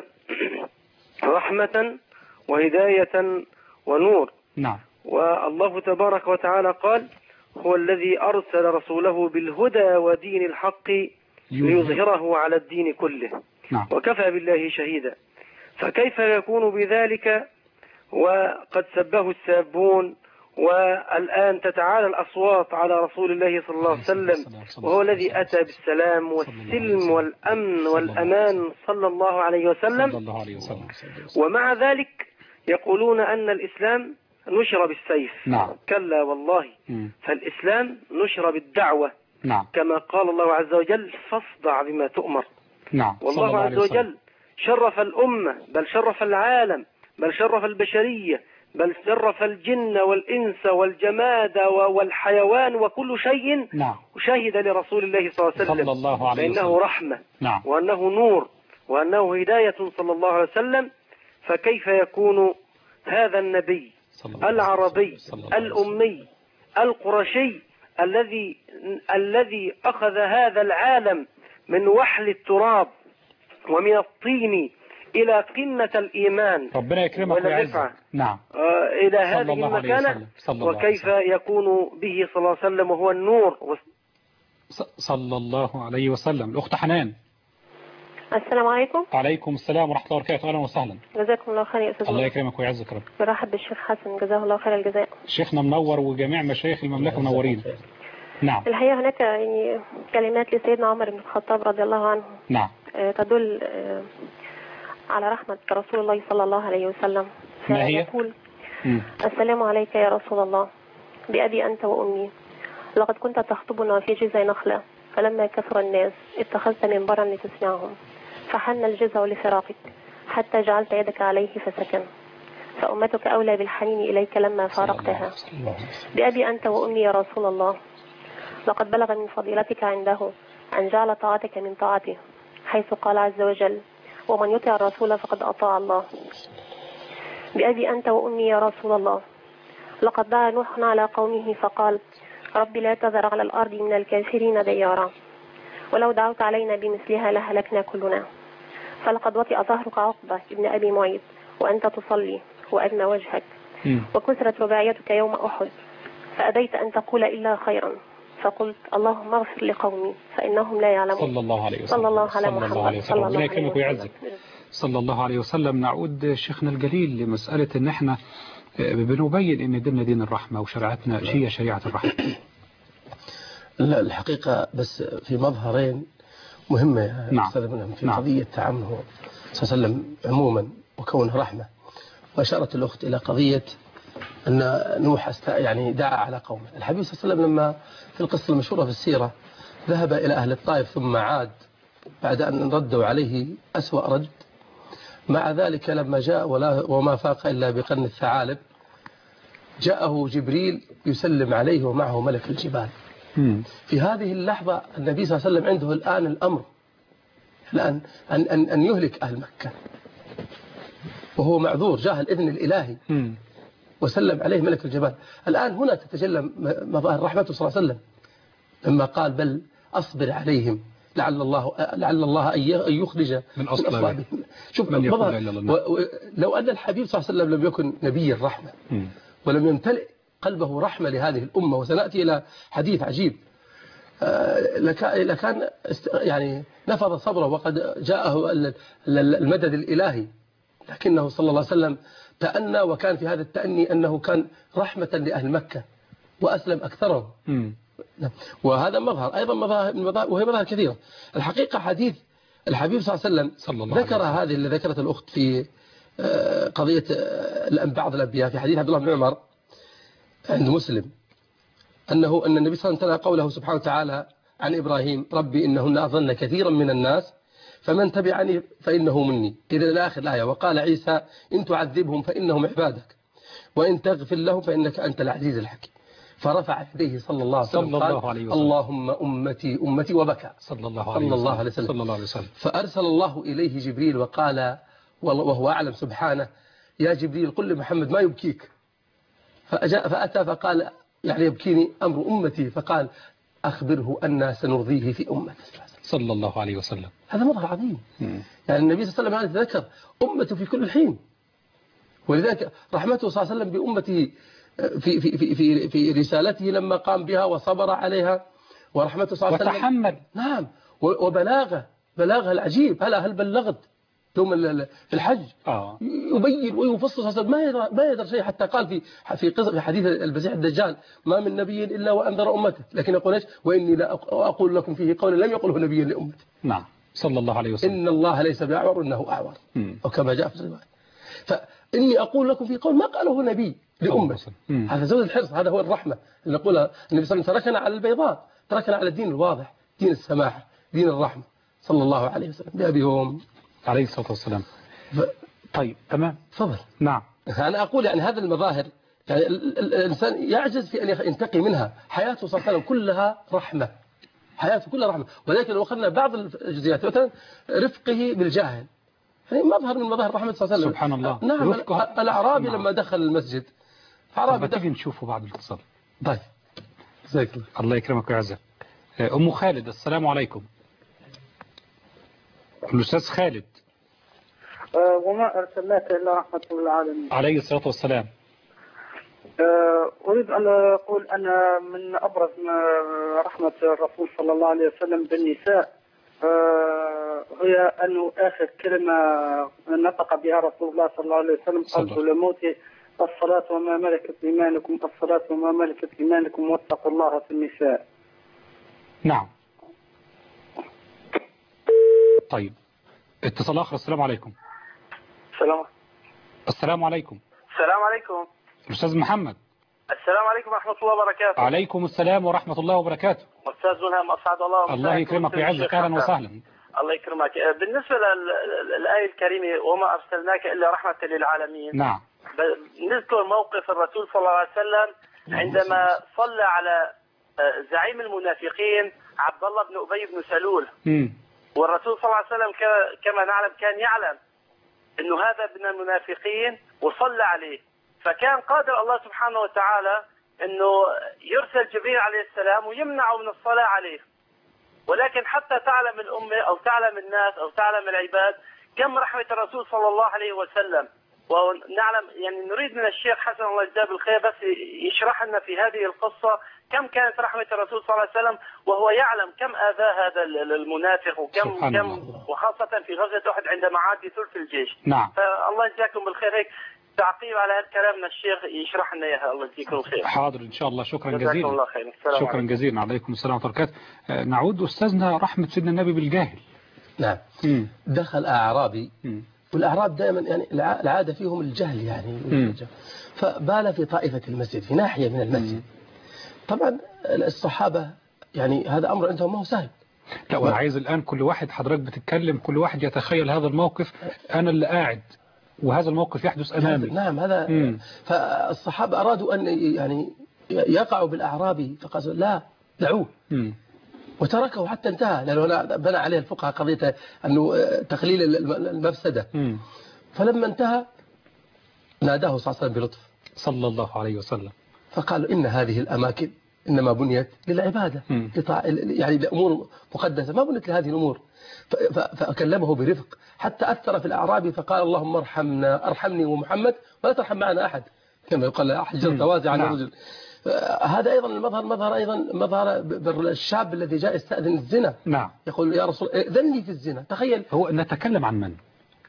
رحمة وهداية ونور. نعم. والله تبارك وتعالى قال هو الذي أرسل رسوله بالهدى ودين الحق ليظهره على الدين كله. نعم. وكفى بالله شهيدا. فكيف يكون بذلك وقد سبه السابون والآن تتعالى الأصوات على رسول الله صلى الله عليه وسلم وهو الذي أتى بالسلام والسلم والأمن والأمان صلى الله عليه وسلم. ومع ذلك يقولون أن الإسلام نشر بالسيف. نعم. كلا والله. م. فالإسلام نشر بالدعوة. نعم. كما قال الله عز وجل فاصدع بما تؤمر. نعم. والله عز وجل شرف الأمة بل شرف العالم بل شرف البشرية بل شرف الجن والإنس والجماد والحيوان وكل شيء. نعم. وشهد لرسول الله صلى الله عليه وسلم صلى الله عليه وسلم بأنه رحمة. نعم. وأنه نور وأنه هداية صلى الله عليه وسلم. فكيف يكون هذا النبي العربي الأمي القرشي الذي الذي أخذ هذا العالم من وحل التراب ومن الطين إلى قمة الإيمان ربنا يكرمك ويعزك. نعم. آه إلى هذه المكانة. وكيف يكون به صلى الله عليه وسلم وهو النور و... صلى الله عليه وسلم. الأخت حنان. السلام عليكم. وعليكم السلام ورحمة الله وبركاته. أهلا وسهلا. جزاكم الله خير يا أستاذ. الله يكرمك ويعزك رب. برحب بالشيخ حسن جزاه الله خير الجزاء. شيخنا منور وجميع مشايخ المملكة منورين. نعم. الحقيقة هناك يعني كلمات لسيدنا عمر بن الخطاب رضي الله عنه. نعم. تدل على رحمة رسول الله صلى الله عليه وسلم. ما هي؟ يقول السلام عليك يا رسول الله بأبي أنت وأمي لقد كنت تخطبنا في جذع نخلة فلما كثر الناس اتخذت منبرا لتسمعهم فحن الجذع لفراقك حتى جعلت يدك عليه فسكن فأمتك أولى بالحنين إليك لما فارقتها. بأبي أنت وأمي يا رسول الله لقد بلغ من فضيلتك عنده أن جعل طاعتك من طاعته حيث قال عز وجل ومن يطع الرسول فقد أطاع الله. بأبي أنت وأمي يا رسول الله لقد دعا نوح على قومه فقال رب لا تذر على الأرض من الكافرين ديارا ولو دعوت علينا بمثلها لهلكنا كلنا. فلقد وطئ ظهرك عقبة ابن أبي معيط وأنت تصلي وأدنى وجهك وكثرت رباعيتك يوم أحد فأبيت أن تقول إلا خيرا فقلت اللهم اغفر لقومي فإنهم لا يعلمون. صلى الله عليه وسلم. صلى الله على صلى الله عليه محمد وسلم. ربنا يكرمك ويعزك. صلى الله عليه وسلم. نعود شيخنا الجليل لمسألة ان احنا بنبين ان ديننا دين الرحمة وشريعتنا هي شريعة الرحمة. لا الحقيقة بس في مظهرين مهمة يا نعم. أستاذ منهم في نعم. قضية تعامله صلى الله عليه وسلم عموما وكونه رحمة. وأشارت الأخت إلى قضية أن نوح يعني دعا على قومه. الحبيب صلى الله عليه وسلم لما في القصة المشهورة في السيرة ذهب إلى أهل الطائف ثم عاد بعد أن ردوا عليه أسوأ رد. مع ذلك لما جاء ولا وما فاق إلا بقرن الثعالب جاءه جبريل يسلم عليه ومعه ملك الجبال. في هذه اللحظة النبي صلى الله عليه وسلم عنده الآن الأمر الآن أن, أن, أن يهلك أهل مكة وهو معذور جاء الإذن الإلهي وسلم عليه ملك الجبال. الآن هنا تتجلى مظاهر رحمته صلى الله عليه وسلم لما قال بل أصبر عليهم لعل الله لعل الله أن يخرج من أصلابهم. شوف لو أن الحبيب صلى الله عليه وسلم لم يكن نبي الرحمة ولم يمتلئ قلبه رحمة لهذه الأمة وسنأتي إلى حديث عجيب لكان يعني نفض صبره وقد جاءه المدد الإلهي لكنه صلى الله عليه وسلم تأنى وكان في هذا التأني أنه كان رحمة لأهل مكة وأسلم أكثرهم. وهذا مظهر أيضا مظاهر وهي مظاهر كثيرة. الحقيقة حديث الحبيب صلى الله عليه وسلم ذكر هذه اللي ذكرت الأخت في قضية بعض الأنبياء في حديث عبد الله بن عمر عند مسلم أنه أن النبي صلى الله عليه وسلم قوله سبحانه وتعالى عن إبراهيم ربي إنهن أضلن كثيرا من الناس فمن تبعني فإنه مني إلى الآخر الآية. وقال عيسى إن تعذبهم فإنهم عبادك وإن تغفر لهم فإنك أنت العزيز الحكيم. فرفع يديه صلى الله عليه وسلم قال اللهم أمتي أمتي وبكى صلى الله عليه وسلم. صلى الله عليه وسلم. فأرسل الله إليه جبريل وقال وهو أعلم سبحانه يا جبريل قل لمحمد ما يبكيك. فأجاء فأتى فقال يعني يبكيني أمر أمتي فقال أخبره أن سنرضيه في أمته صلى الله عليه وسلم. هذا مظهر عظيم. مم. يعني النبي صلى الله عليه وسلم ذكر أمته في كل حين ولذلك رحمته صلى الله عليه وسلم بأمته في, في, في, في, في رسالته لما قام بها وصبر عليها ورحمته صلى الله عليه وسلم وتحمل. نعم وبلاغه بلاغه العجيب هل هل بلغت يوم في الحج آه. يبين ويفصل ما يدرى ما يدري شيء حتى قال في في قصة في حديث المسيح الدجال ما من نبي إلا وأنذر أمته لكن يقول ايش وإني لا أقول لكم فيه قولا لم يقله نبي لأمته. نعم صلى الله عليه وسلم. إن الله ليس بأعور إنه أعور وكما جاء في الرواية. فإني أقول لكم فيه قول ما قاله نبي لأمته. هذا زود الحرص هذا هو الرحمة اللي نقولها النبي صلى الله عليه وسلم تركنا على البيضاء تركنا على الدين الواضح دين السماحة دين الرحمة صلى الله عليه وسلم بأبي وأمي عليه الصلاة والسلام. ف... طيب تمام تفضل. نعم أنا أقول يعني هذه المظاهر يعني الإنسان يعجز في أن ينتقي منها. حياته صلى الله عليه وسلم كلها رحمة حياته كلها رحمة. ولكن لو أخذنا بعض الجزئيات مثلا رفقه بالجاهل يعني مظهر من مظاهر رحمة صلى الله عليه وسلم. سبحان الله. نعم الأعرابي لما دخل المسجد أعرابي تيجي نشوفه بعد الاتصال. طيب الله الله يكرمك ويعزك. أم خالد السلام عليكم. الأستاذ خالد. أه وما أرسلناك إلا رحمة للعالمين عليه الصلاة والسلام. أه أريد أن أقول أن من أبرز رحمة الرسول صلى الله عليه وسلم بالنساء أه هي أنه آخر كلمة نطق بها رسول الله صلى الله عليه وسلم قبل موته الصلاة وما ملكت إيمانكم الصلاة وما ملكت إيمانكم واتقوا الله في النساء. نعم. طيب اتصال آخر. السلام عليكم. السلام السلام عليكم. السلام عليكم. الأستاذ محمد. السلام عليكم ورحمة الله وبركاته. عليكم السلام ورحمة الله وبركاته. أستاذ ملهم أسعد الله. الله يكرمك ويعزك. أهلا وسهلا. الله يكرمك. بالنسبة للآية الكريمة وما أرسلناك إلا رحمة للعالمين. نعم. نذكر موقف الرسول صلى الله عليه وسلم عندما صلى على زعيم المنافقين عبد الله بن أبي بن سلول. م. والرسول صلى الله عليه وسلم كما نعلم كان يعلم أنه هذا من المنافقين وصلى عليه فكان قادر الله سبحانه وتعالى أنه يرسل جبريل عليه السلام ويمنعه من الصلاة عليه. ولكن حتى تعلم الأمة أو تعلم الناس أو تعلم العباد كم رحمة الرسول صلى الله عليه وسلم ونعلم يعني نريد من الشيخ حسن الله يجزاه بالخير بس يشرح لنا في هذه القصة كم كانت رحمة الرسول صلى الله عليه وسلم وهو يعلم كم آذى هذا المنافق وكم كم وخاصة في غزوة أحد عندما عاد بثلث الجيش. نعم. فالله يجزاكم بالخير. هيك تعقيب على هذا الكلام من الشيخ يشرح لنا اياها. الله يجزيكم الخير. حاضر ان شاء الله. شكرا جزيلا. الله خير. شكرا عليكم. جزيلا. عليكم السلام ورحمه الله وبركاته. نعود استاذنا رحمة سيدنا النبي بالجاهل. نعم. مم. دخل اعرابي مم. والاعراب دائما يعني العاده فيهم الجهل يعني مم. فبال في طائفه المسجد في ناحيه من المسجد. مم. طبعا الصحابه يعني هذا امر عندهم ما هو سهل. لا وانا عايز الان كل واحد حضرتك بتتكلم كل واحد يتخيل هذا الموقف انا اللي قاعد وهذا الموقف يحدث امامي. نعم هذا. مم. فالصحابه ارادوا ان يعني يقعوا بالاعرابي فقالوا لا دعوه. مم. وتركه حتى انتهى لأنه بنى عليه الفقهاء قضية أنه تقليل المفسدة. مم. فلما انتهى ناداه صلى الله عليه وسلم بلطف صلى الله عليه وسلم فقالوا إن هذه الأماكن إنما بنيت للعبادة يعني لأمور مقدسة ما بنيت لهذه الأمور. فكلمه برفق حتى أثر في الأعرابي فقال اللهم ارحمنا ارحمني ومحمد ولا ترحم معنا أحد كما يقال أحجر توازي عن الرجل. هذا أيضا المظهر مظهر أيضا مظهر بالشاب الذي جاء يستأذن الزنا. نعم. يقول يا رسول ائذن لي في الزنا. تخيل. هو نتكلم عن من؟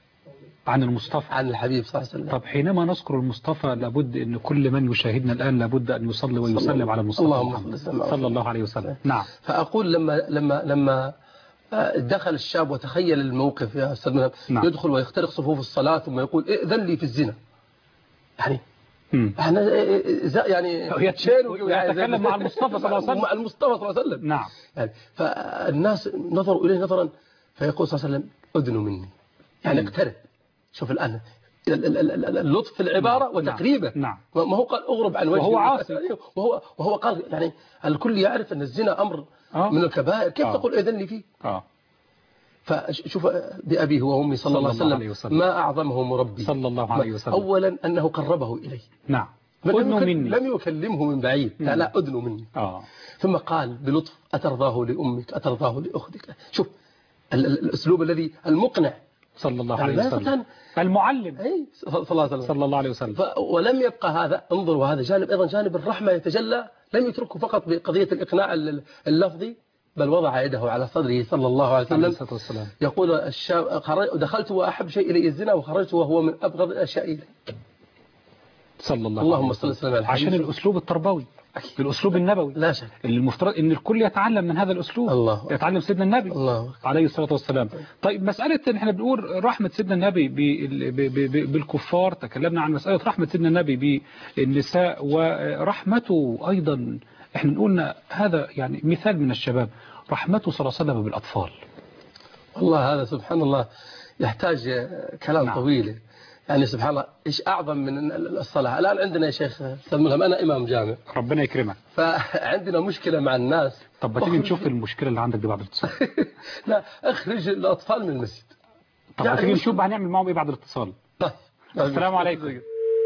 عن المصطفى. عن الحبيب صلى الله عليه وسلم. طب حينما نذكر المصطفى لابد أن كل من يشاهدنا الآن لابد أن يصلي ويسلم على المصطفى اللهم صلى الله عليه وسلم. نعم. فأقول لما لما لما دخل الشاب وتخيل الموقف يا أستاذ ملهم. نعم. يدخل ويخترق صفوف الصلاة ثم يقول ائذن لي في الزنا. يعني احنا يعني يتكلم مع المصطفى صلى الله عليه وسلم. مع المصطفى صلى الله عليه وسلم. نعم. يعني فالناس نظروا إليه نظرا فيقول صلى الله عليه وسلم أدنوا مني يعني اقترب. شوف الآن اللطف في العبارة نعم. وتقريبه. نعم. ما هو قال أغرب عن وجهه وهو عاصي وهو وهو قال يعني الكل يعرف أن الزنا أمر آه. من الكبائر كيف آه. تقول إذن لي فيه آه. فشوف بأبيه وأمي صلى الله عليه وسلم ما أعظمه مربي صلى الله عليه وسلم. أولا أنه قربه إليه. نعم. أدنوا مني. لم يكلمه من بعيد لا لا أدنوا مني. آه. ثم قال بلطف أترضاه لأمك أترضاه لأختك. شوف الأسلوب الذي المقنع صلى الله عليه وسلم المعلم أي صلى الله عليه وسلم صلى الله عليه وسلم. ولم يبقى هذا انظروا هذا جانب أيضا جانب الرحمة يتجلى لم يتركه فقط بقضية الإقناع اللفظي بل وضع يده على صدره صلى الله عليه وسلم. يقول الشاب دخلت وأحب شيء إلي الزنا وخرجت وهو من أبغض الأشياء إلي صلى الله اللهم صل وسلم على عشان الأسلوب التربوي الأسلوب النبوي لا شك اللي المفترض إن الكل يتعلم من هذا الأسلوب. الله يتعلم سيدنا النبي الله عليه الصلاة والسلام. طيب مسألة إن إحنا بنقول رحمة سيدنا النبي بالكفار تكلمنا عن مسألة رحمة سيدنا النبي بالنساء ورحمته أيضا إحنا نقولنا هذا يعني مثال من الشباب رحمته صلى الله عليه وسلم بالأطفال. والله هذا سبحان الله يحتاج كلام نعم. طويل يعني سبحان الله إيش أعظم من الصلاة. الآن عندنا يا شيخ سلمهم أنا إمام جامع ربنا يكرمك. فعندنا مشكلة مع الناس. طب تيجي نشوف المشكلة اللي عندك دي بعد الاتصال. لا أخرج الأطفال من المسجد. طب يعني تيجي نشوف هنعمل معهم إيه بعد الاتصال. طيب السلام عليكم.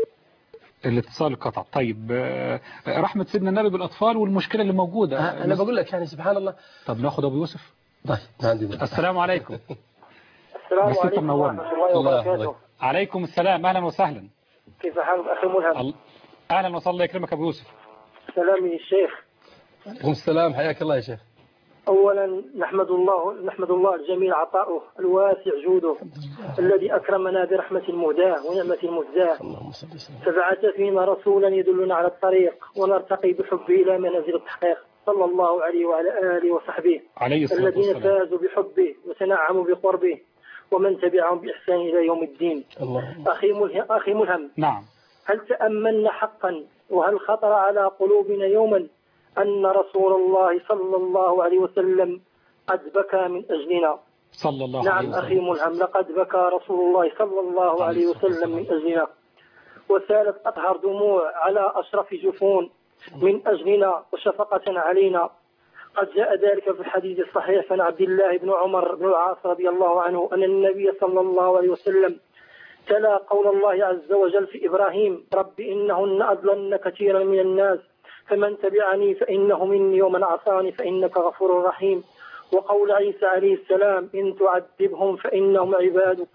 الاتصال قطع. طيب رحمة سيدنا النبي بالأطفال والمشكلة اللي موجودة. أنا بقول لك يعني سبحان الله. طب ناخد أبو يوسف. طيب ما عندي. السلام عليكم. السلام عليكم ورحمة الله وبركاته. عليكم السلام أهلا وسهلا. كيف حالك أخي ملهم؟ أهلا وسهلا الله يكرمك أبو يوسف. سلامي الشيخ. عليكم السلام حياك الله يا شيخ. أولا نحمد الله نحمد الله الجميل عطاؤه الواسع جوده الذي أكرمنا برحمة المهداة ونعمة المزداة فبعث فينا رسولا يدلنا على الطريق ونرتقي بحبه إلى منازل التحقيق صلى الله عليه وعلى آله وصحبه الذين فازوا بحبه وتنعموا بقربه ومن تبعهم بإحسان إلى يوم الدين. أخي ملهم, أخي ملهم نعم. هل تأملنا حقا وهل خطر على قلوبنا يوما أن رسول الله صلى الله عليه وسلم قد بكى من أجلنا؟ صلى الله نعم عليه وسلم. أخي ملهم لقد بكى رسول الله صلى الله عليه وسلم من أجلنا وسالت أطهر دموع على أشرف جفون من أجلنا وشفقة علينا. قد جاء ذلك في الحديث الصحيح عن عبد الله بن عمر بن العاص رضي الله عنه أن النبي صلى الله عليه وسلم تلا قول الله عز وجل في إبراهيم رب إنهن أضللن كثيرا من الناس فمن تبعني فإنه مني ومن عصاني فإنك غفور رحيم. وقول عيسى عليه السلام إن تعذبهم فإنهم عبادك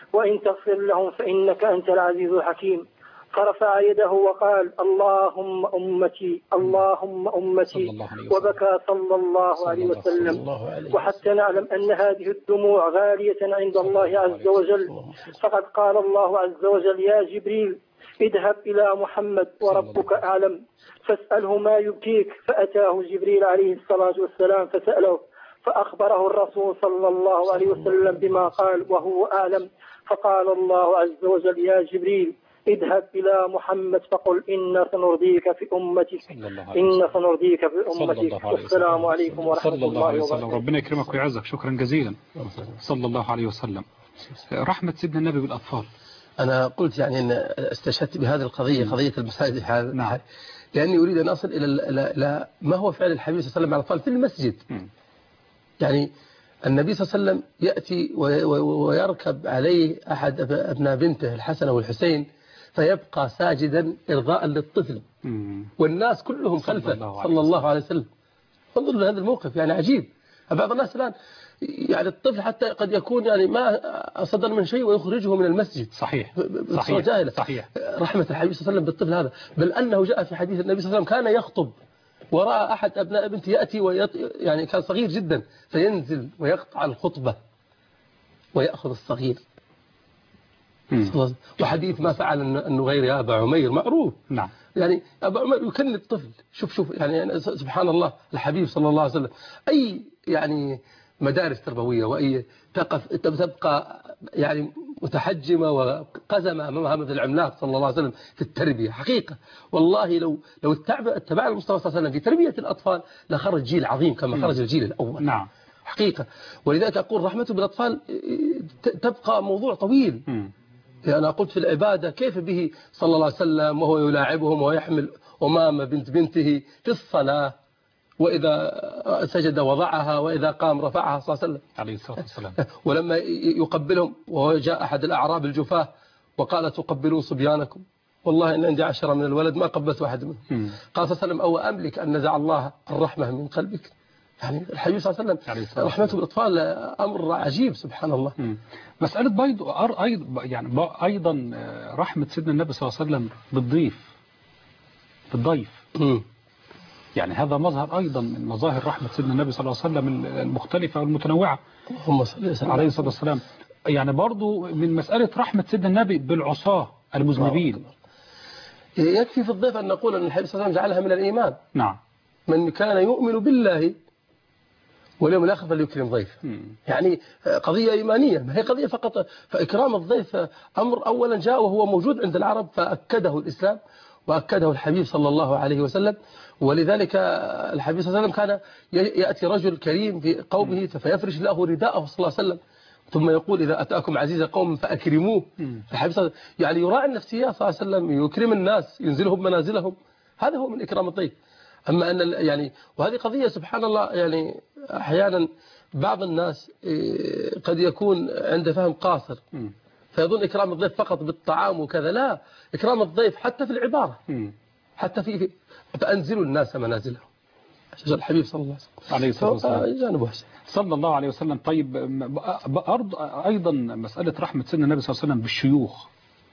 وإن تغفر لهم فإنك أنت العزيز الحكيم. فرفع يده وقال اللهم أمتي اللهم أمتي، وبكى صلى الله عليه وسلم. وحتى نعلم أن هذه الدموع غالية عند الله عز وجل، فقد قال الله عز وجل يا جبريل اذهب إلى محمد وربك أعلم فاسأله ما يبكيك. فأتاه جبريل عليه الصلاة والسلام فسأله، فأخبره الرسول صلى الله عليه وسلم بما قال وهو أعلم. فقال الله عز وجل يا جبريل اذهب إلى محمد فقل إن سنرضيك في أمتك إن سنرضيك في أمتك. والسلام عليكم ورحمة الله وبركاته. ربنا يكرمك ويعزك. شكرا جزيلا. صلى الله عليه وسلم. رحمة سيدنا النبي بالأطفال. أنا قلت يعني أن استشهدت بهذه القضية، قضية المساجد، نعم. لأني أريد أن أصل إلى ما هو فعل الحبيب صلى الله عليه وسلم مع الأطفال في المسجد. يعني النبي صلى الله عليه وسلم يأتي ويركب عليه أحد أبناء بنته الحسن والحسين فيبقى ساجدا إرضاء للطفل، والناس كلهم خلفه صلى الله عليه وسلم. انظر لهذا الموقف يعني عجيب. بعض الناس الآن يعني الطفل حتى قد يكون يعني ما صدر من شيء ويخرجه من المسجد. صحيح صحيح, صحيح. رحمة الحبيب صلى الله عليه وسلم بالطفل هذا، بل أنه جاء في حديث النبي صلى الله عليه وسلم كان يخطب ورأى أحد أبناء بنته يأتي ويط... يعني كان صغير جدا فينزل ويقطع الخطبة ويأخذ الصغير. وحديث ما فعل النغير يا أبا عمير معروف. نعم. يعني أبا عمير يكن الطفل. شوف شوف يعني سبحان الله الحبيب صلى الله عليه وسلم. أي يعني مدارس تربوية وأي تقف تبقى يعني متحجمة وقزمة أمامها مثل العملاق صلى الله عليه وسلم في التربية. حقيقة والله لو لو اتبع المصطفى صلى الله عليه وسلم في تربية الأطفال لخرج جيل عظيم كما خرج الجيل الأول. نعم. حقيقة. ولذلك أقول رحمته بالأطفال تبقى موضوع طويل. م. يعني أنا قلت في العبادة كيف به صلى الله عليه وسلم وهو يلاعبهم ويحمل أمامة بنت بنته في الصلاة، وإذا سجد وضعها وإذا قام رفعها صلى الله عليه وسلم عليه الصلاة والسلام. ولما يقبلهم وجاء أحد الأعراب الجفاه وقال تقبلوا صبيانكم، والله إن عندي عشرة من الولد ما قبلت واحد منهم. قال صلى الله عليه وسلم أو أملك أن نزع الله الرحمة من قلبك. يعني الحبيب صلى الله عليه وسلم رحمته بالأطفال أمر عجيب سبحان الله. مم. مسألة بيض أيضا يعني أيضا رحمة سيدنا النبي صلى الله عليه وسلم بالضيف بالضيف. مم. يعني هذا مظهر أيضا من مظاهر رحمة سيدنا النبي صلى الله عليه وسلم المختلفة والمتنوعة عليه الصلاة والسلام. يعني برضو من مسألة رحمة سيدنا النبي بالعصاة المذنبين. يكفي في الضيف أن نقول أن الحبيب صلى الله عليه وسلم جعلها من الإيمان. نعم. من كان يؤمن بالله واليوم الآخر فليكرم ضيف. يعني قضية إيمانية، ما هي قضية فقط. فإكرام الضيف أمر أولا جاء وهو موجود عند العرب فأكده الإسلام وأكده الحبيب صلى الله عليه وسلم. ولذلك الحبيب صلى الله عليه وسلم كان يأتي رجل كريم في قومه فيفرش له رداءه صلى الله عليه وسلم ثم يقول إذا أتاكم عزيز قوم فأكرموه. الحبيب صلى الله عليه وسلم يعني يراعي النفسيات صلى الله عليه وسلم، يكرم الناس ينزلهم منازلهم. هذا هو من إكرام الضيف. أما أن يعني وهذه قضية سبحان الله يعني أحيانا بعض الناس قد يكون عنده فهم قاصر فيظن إكرام الضيف فقط بالطعام وكذا. لا، إكرام الضيف حتى في العبارة، حتى في فأنزلوا الناس منازلهم. الحبيب صلى الله عليه وسلم صلى الله عليه وسلم. طيب أيضا مسألة رحمة سيدنا النبي صلى الله عليه وسلم بالشيوخ.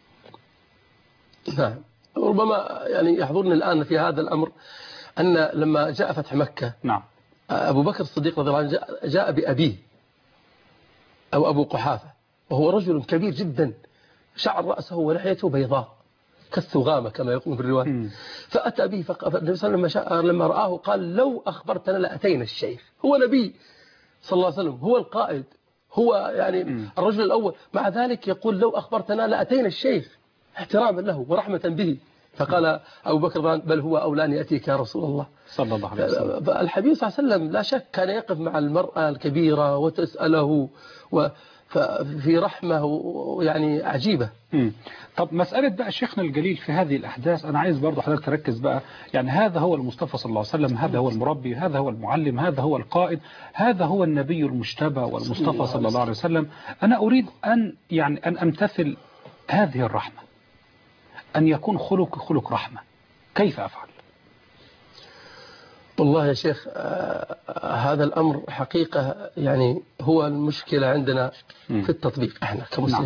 نعم. ربما يعني يحضرني الآن في هذا الأمر أن لما جاء فتح مكة نعم أبو بكر الصديق رضي الله عنه جاء, جاء بأبيه أو أبو قحافة وهو رجل كبير جدا شعر رأسه ولحيته بيضاء كالثغامة كما يقول في الرواية. فأتى به فالنبي صلى الله عليه وسلم لما رآه قال لو أخبرتنا لأتينا الشيخ. هو نبي صلى الله عليه وسلم، هو القائد، هو يعني م. الرجل الأول، مع ذلك يقول لو أخبرتنا لأتينا الشيخ احتراما له ورحمة به. فقال أبو بكر بل هو أولى أن يأتيك يا رسول الله صلى الله عليه وسلم. الحبيب صلى الله عليه وسلم لا شك كان يقف مع المرأة الكبيرة وتسأله وفي رحمة يعني عجيبة. م. طب مسألة بقى شيخنا الجليل في هذه الأحداث أنا عايز برضو حضرتك تركز بقى. يعني هذا هو المصطفى صلى الله عليه وسلم، هذا هو المربي، هذا هو المعلم، هذا هو القائد، هذا هو النبي المجتبى والمصطفى صلى الله عليه وسلم. أنا أريد أن يعني أن أمتثل هذه الرحمة، أن يكون خلق خلق رحمة. كيف أفعل؟ والله يا شيخ آه هذا الأمر حقيقة يعني هو المشكلة عندنا في التطبيق احنا كمسلمين. نعم.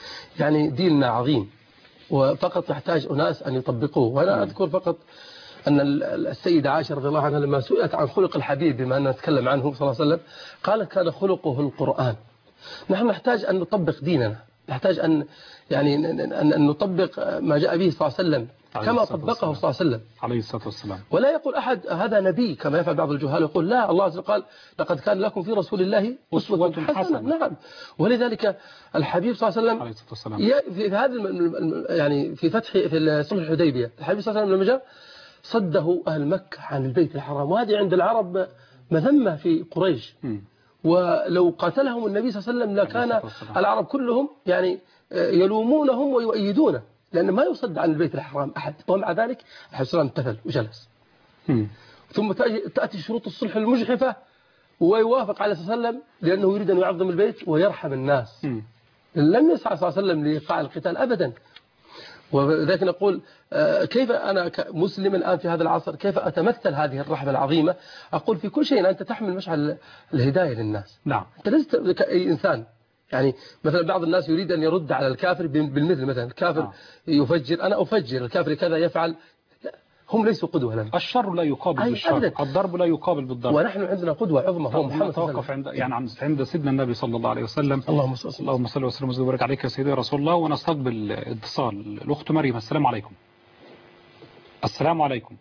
يعني ديننا عظيم وفقط يحتاج أناس أن يطبقوه. وأنا أذكر فقط أن السيدة عائشة رضي الله عنها لما سئلت عن خلق الحبيب بما أننا نتكلم عنه صلى الله عليه وسلم قالت كان خلقه القرآن. نحن نحتاج أن نطبق ديننا، نحتاج أن يعني أن نطبق ما جاء به صلى الله عليه وسلم كما طبقه صلى الله عليه وسلم عليه الصلاة والسلام. ولا يقول أحد هذا نبي كما يفعل بعض الجهال، يقول لا، الله عز وجل قال لقد كان لكم في رسول الله أسوة حسنة. نعم. ولذلك الحبيب صلى الله عليه وسلم في هذا يعني في فتح في صلح الحديبية الحبيب صلى الله عليه وسلم لما جاء صده أهل مكة عن البيت الحرام، وهذه عند العرب مذمة في قريش. م. ولو قاتلهم النبي صلى الله عليه وسلم لكان العرب كلهم يعني يلومونهم ويؤيدونه، لأن ما يصد عن البيت الحرام أحد. ومع ذلك الحبيب صلى الله عليه وسلم امتثل وجلس. م. ثم تأتي شروط الصلح المجحفة ويوافق عليه صلى الله عليه وسلم لأنه يريد أن يعظم البيت ويرحم الناس. م. لم يسعى صلى الله عليه وسلم لإيقاع القتال أبدا. ولذلك نقول كيف أنا كمسلم الآن في هذا العصر كيف أتمثل هذه الرحمة العظيمة؟ أقول في كل شيء أنت تحمل مشعل الهداية للناس. نعم. أنت لست كأي إنسان. يعني مثلا بعض الناس يريد أن يرد على الكافر بالمثل، مثلا الكافر آه. يفجر، أنا أفجر، الكافر كذا يفعل. لا. هم ليسوا قدوة لنا. الشر لا يقابل بالشر، أبداً. الضرب لا يقابل بالضرب. ونحن عندنا قدوة عظمى هو محمد صلى الله عليه وسلم. عند يعني عند سيدنا النبي صلى الله عليه وسلم. اللهم صل اللهم صل وسلم وبارك عليك يا سيدي رسول الله. ونستقبل اتصال الأخت مريم. السلام عليكم. السلام عليكم.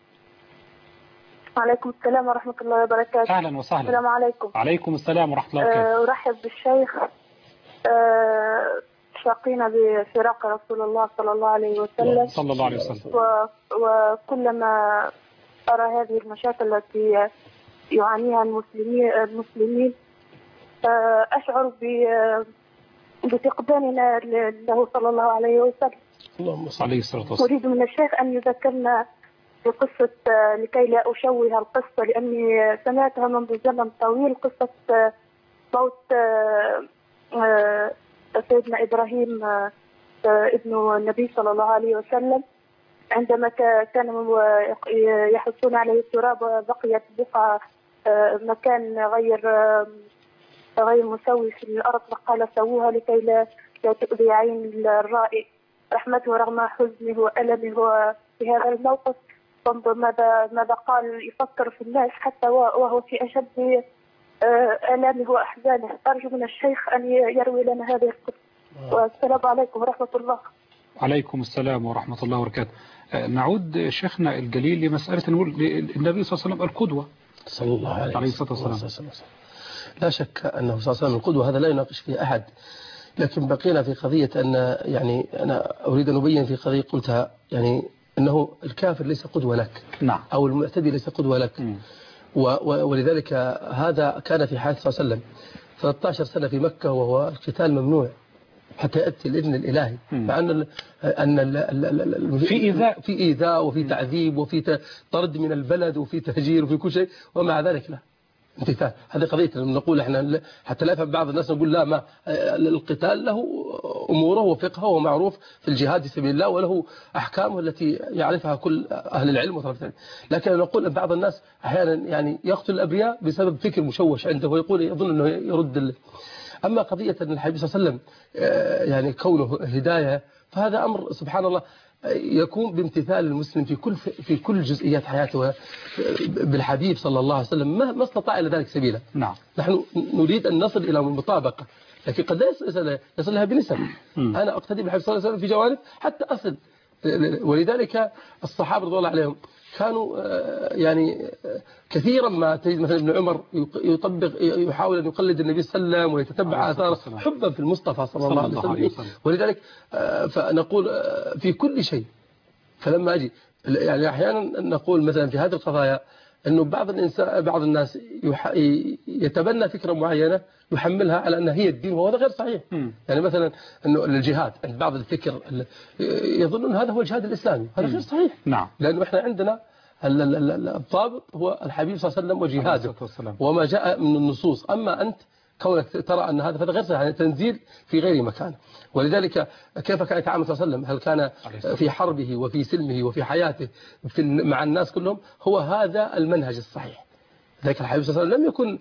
وعليكم السلام ورحمة الله وبركاته. أهلا وسهلا. السلام عليكم. عليكم السلام ورحمة الله وبركاته. أرحب بالشيخ. شاقينا بفراق رسول الله صلى الله عليه وسلم صلى الله عليه وسلم. وكلما أرى هذه المشاكل التي يعانيها المسلمين المسلمين أشعر بفقداننا له صلى الله عليه وسلم. اللهم صل عليه وسلم. أريد من الشيخ أن يذكرنا بقصة لكي لا أشوه القصة، لأني سمعتها منذ زمن طويل، قصة موت سيدنا إبراهيم ابن النبي صلى الله عليه وسلم عندما كانوا يحطون عليه التراب بقيت بقعة مكان غير غير مسوي في الأرض، فقال سووها لكي لا تؤذي عين الرائي. رحمته رغم حزنه وألمه في هذا الموقف، فانظر ماذا ماذا قال، يفكر في الناس حتى وهو في أشد آلامه وأحزانه. أرجو من الشيخ أن يروي لنا هذه القصة. والسلام عليكم ورحمة الله. عليكم السلام ورحمة الله وبركاته. نعود شيخنا الجليل لمسألة نقول النبي صلى الله عليه وسلم القدوة صلى الله عليه, عليه الصلاة والسلام. لا شك أنه صلى الله عليه وسلم القدوة، هذا لا يناقش فيه أحد. لكن بقينا في قضية أن يعني أنا أريد أن أبين في قضية قلتها، يعني أنه الكافر ليس قدوة لك. نعم. أو المعتدي ليس قدوة لك. م. ولذلك هذا كان في حياة صلى الله عليه وسلم ثلاثة عشر سنة في مكة وهو القتال ممنوع حتى يأتي الإذن الإلهي. فأن أن في إيذاء في إيذاء وفي تعذيب وفي طرد من البلد وفي تهجير وفي كل شيء، ومع ذلك لا امتثال. هذه قضية نقول احنا حتى لا يفهم بعض الناس نقول لا، ما القتال له أموره وفقهه ومعروف في الجهاد في سبيل الله وله أحكامه التي يعرفها كل أهل العلم وطلبة العلم. لكن نقول أن بعض الناس أحيانا يعني يقتل الأبرياء بسبب فكر مشوش عنده ويقول يظن أنه يرد ال... أما قضية أن الحبيب صلى الله عليه وسلم يعني كونه هداية، فهذا أمر سبحان الله يكون بامتثال المسلم في كل في كل جزئيات حياته بالحبيب صلى الله عليه وسلم، ما استطاع إلى ذلك سبيلا. نعم. نحن نريد أن نصل إلى المطابقة، لكن قد لا يصل يصل لها بنسب. أنا أقتدي بالحبيب صلى الله عليه وسلم في جوانب حتى أصل. ولذلك الصحابة رضي الله عليهم كانوا يعني كثيرا ما تجد مثلا ابن عمر يطبق يحاول أن يقلد النبي صلى الله عليه وسلم ويتتبع آثاره حبا في المصطفى صلى الله عليه وسلم. ولذلك فنقول في كل شيء. فلما أجي يعني أحيانا نقول مثلا في هذه القضايا أنه بعض الإنسان بعض الناس يتبنى فكرة معينة يحملها على أنها هي الدين، وهذا غير صحيح. م. يعني مثلا أنه الجهاد عند بعض الفكر يظن أن هذا هو الجهاد الإسلامي، هذا غير صحيح. نعم. لأنه إحنا عندنا الضابط هو الحبيب صلى الله عليه وسلم وجهاده وما جاء من النصوص. أما أنت كونك ترى أن هذا فهذا غير صحيح، يعني تنزيل في غير مكان. ولذلك كيف كان يتعامل صلى الله عليه وسلم؟ هل كان في حربه وفي سلمه وفي حياته في مع الناس كلهم؟ هو هذا المنهج الصحيح. ذلك الحبيب صلى الله عليه وسلم لم يكن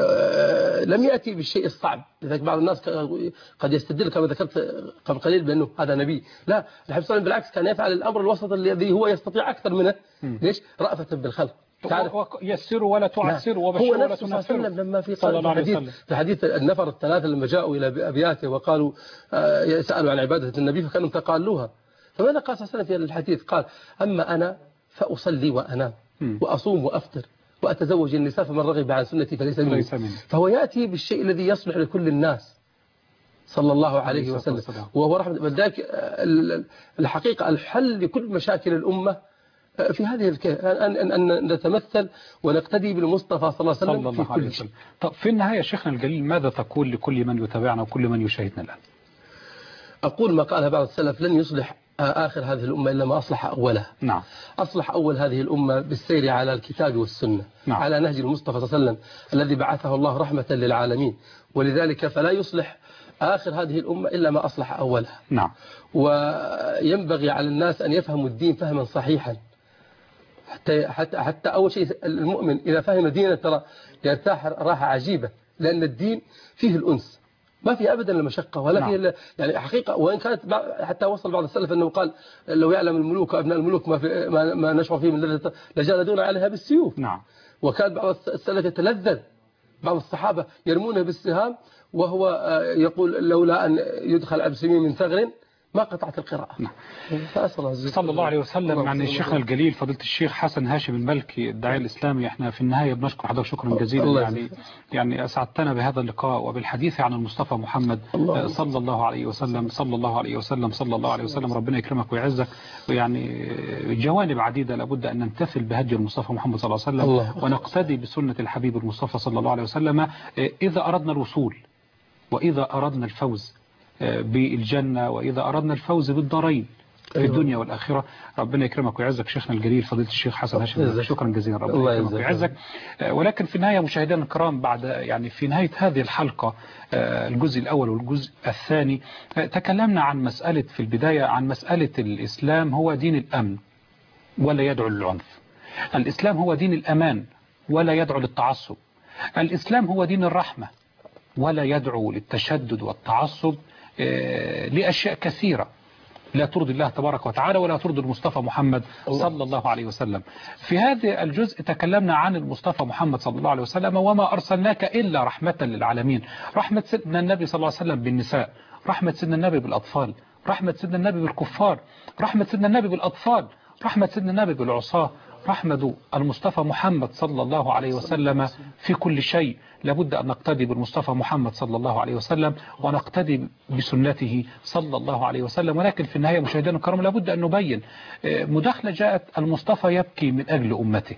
لم يأتي بالشيء الصعب. لذلك بعض الناس قد يستدل كما ذكرت قبل قليل بأنه هذا نبي. لا، الحبيب صلى الله عليه وسلم بالعكس كان يفعل الأمر الوسط الذي هو يستطيع أكثر منه. ليش؟ رأفة بالخلق. يسروا ولا تعسروا وبشروا ولا تنفروا. لما في حديث في حديث النفر الثلاثة لما جاءوا إلى أبياته وقالوا سألوا عن عبادة النبي فكانوا تقالوها. فماذا قال صلى الله عليه وسلم في الحديث؟ قال: أما أنا فأصلي وأنام وأصوم وأفطر وأتزوج النساء فمن رغب عن سنتي فليس مني. فهو يأتي بالشيء الذي يصلح لكل الناس صلى الله عليه وسلم، وهو رحمة. ولذلك الحقيقة الحل لكل مشاكل الأمة في هذه الكيف أن, أن نتمثل ونقتدي بالمصطفى صلى الله عليه وسلم في كل شيء. طب في النهاية شيخنا الجليل، ماذا تقول لكل من يتابعنا وكل من يشاهدنا الآن؟ أقول ما قالها بعض السلف: لن يصلح آخر هذه الأمة إلا ما أصلح أولها. نعم. أصلح أول هذه الأمة بالسير على الكتاب والسنة. نعم. على نهج المصطفى صلى الله عليه وسلم الذي بعثه الله رحمة للعالمين، ولذلك فلا يصلح آخر هذه الأمة إلا ما أصلح أولها. نعم. وينبغي على الناس أن يفهموا الدين فهما صحيحا، حتى حتى حتى أول شيء المؤمن إذا فهم دينه ترى يرتاح راحة عجيبة، لأن الدين فيه الأنس، ما في أبدا المشقة ولا نعم. فيه يعني حقيقة. وإن كانت حتى وصل بعض السلف أنه قال: لو يعلم الملوك وأبناء الملوك ما, في ما, ما نشعر فيه من لذة لجالدون عليها بالسيوف. نعم. وكان بعض السلف يتلذذ، بعض الصحابة يرمونه بالسهام وهو يقول: لولا أن يدخل أبسمين من ثغر ما قطعت القراءة. نعم. صلى الله عليه وسلم. يعني الشيخ الجليل فضيلة الشيخ حسن هاشم الملكي الداعية الإسلامي، احنا في النهاية بنشكر حضرتك شكرا جزيلا. يعني يعني أسعدتنا بهذا اللقاء وبالحديث عن المصطفى محمد صلى الله عليه وسلم صلى الله عليه وسلم صلى الله عليه وسلم. ربنا يكرمك ويعزك. ويعني جوانب عديدة لابد أن نمتثل بهدي المصطفى محمد صلى الله عليه وسلم ونقتدي بسنة الحبيب المصطفى صلى الله عليه وسلم إذا أردنا الوصول وإذا أردنا الفوز بالجنة وإذا أردنا الفوز بالدارين في الدنيا والآخرة. ربنا يكرمك ويعزك شيخنا الجليل فضيلة الشيخ حسن هاشم، شكرا جزيلا. ربنا يكرمك ويعزك. ولكن في النهاية مشاهدينا الكرام، بعد يعني في نهاية هذه الحلقة الجزء الأول والجزء الثاني تكلمنا عن مسألة في البداية عن مسألة الإسلام هو دين الأمن ولا يدعو للعنف. الإسلام هو دين الأمان ولا يدعو للتعصب. الإسلام هو دين الرحمة ولا يدعو للتشدد والتعصب لأشياء كثيرة لا ترضي الله تبارك وتعالى ولا ترضي المصطفى محمد صلى الله عليه وسلم. في هذا الجزء تكلمنا عن المصطفى محمد صلى الله عليه وسلم: وما أرسلناك إلا رحمة للعالمين. رحمة سيدنا النبي صلى الله عليه وسلم بالنساء، رحمة سيدنا النبي بالأطفال، رحمة سيدنا النبي بالكفار، رحمة سيدنا النبي بالأطفال، رحمة سيدنا النبي بالعصاة، رحمة المصطفى محمد صلى الله عليه وسلم في كل شيء. لابد أن نقتدي بالمصطفى محمد صلى الله عليه وسلم ونقتدي بسنته صلى الله عليه وسلم. ولكن في النهاية مشاهدينا الكرام لابد أن نبين مداخلة جاءت: المصطفى يبكي من أجل أمته.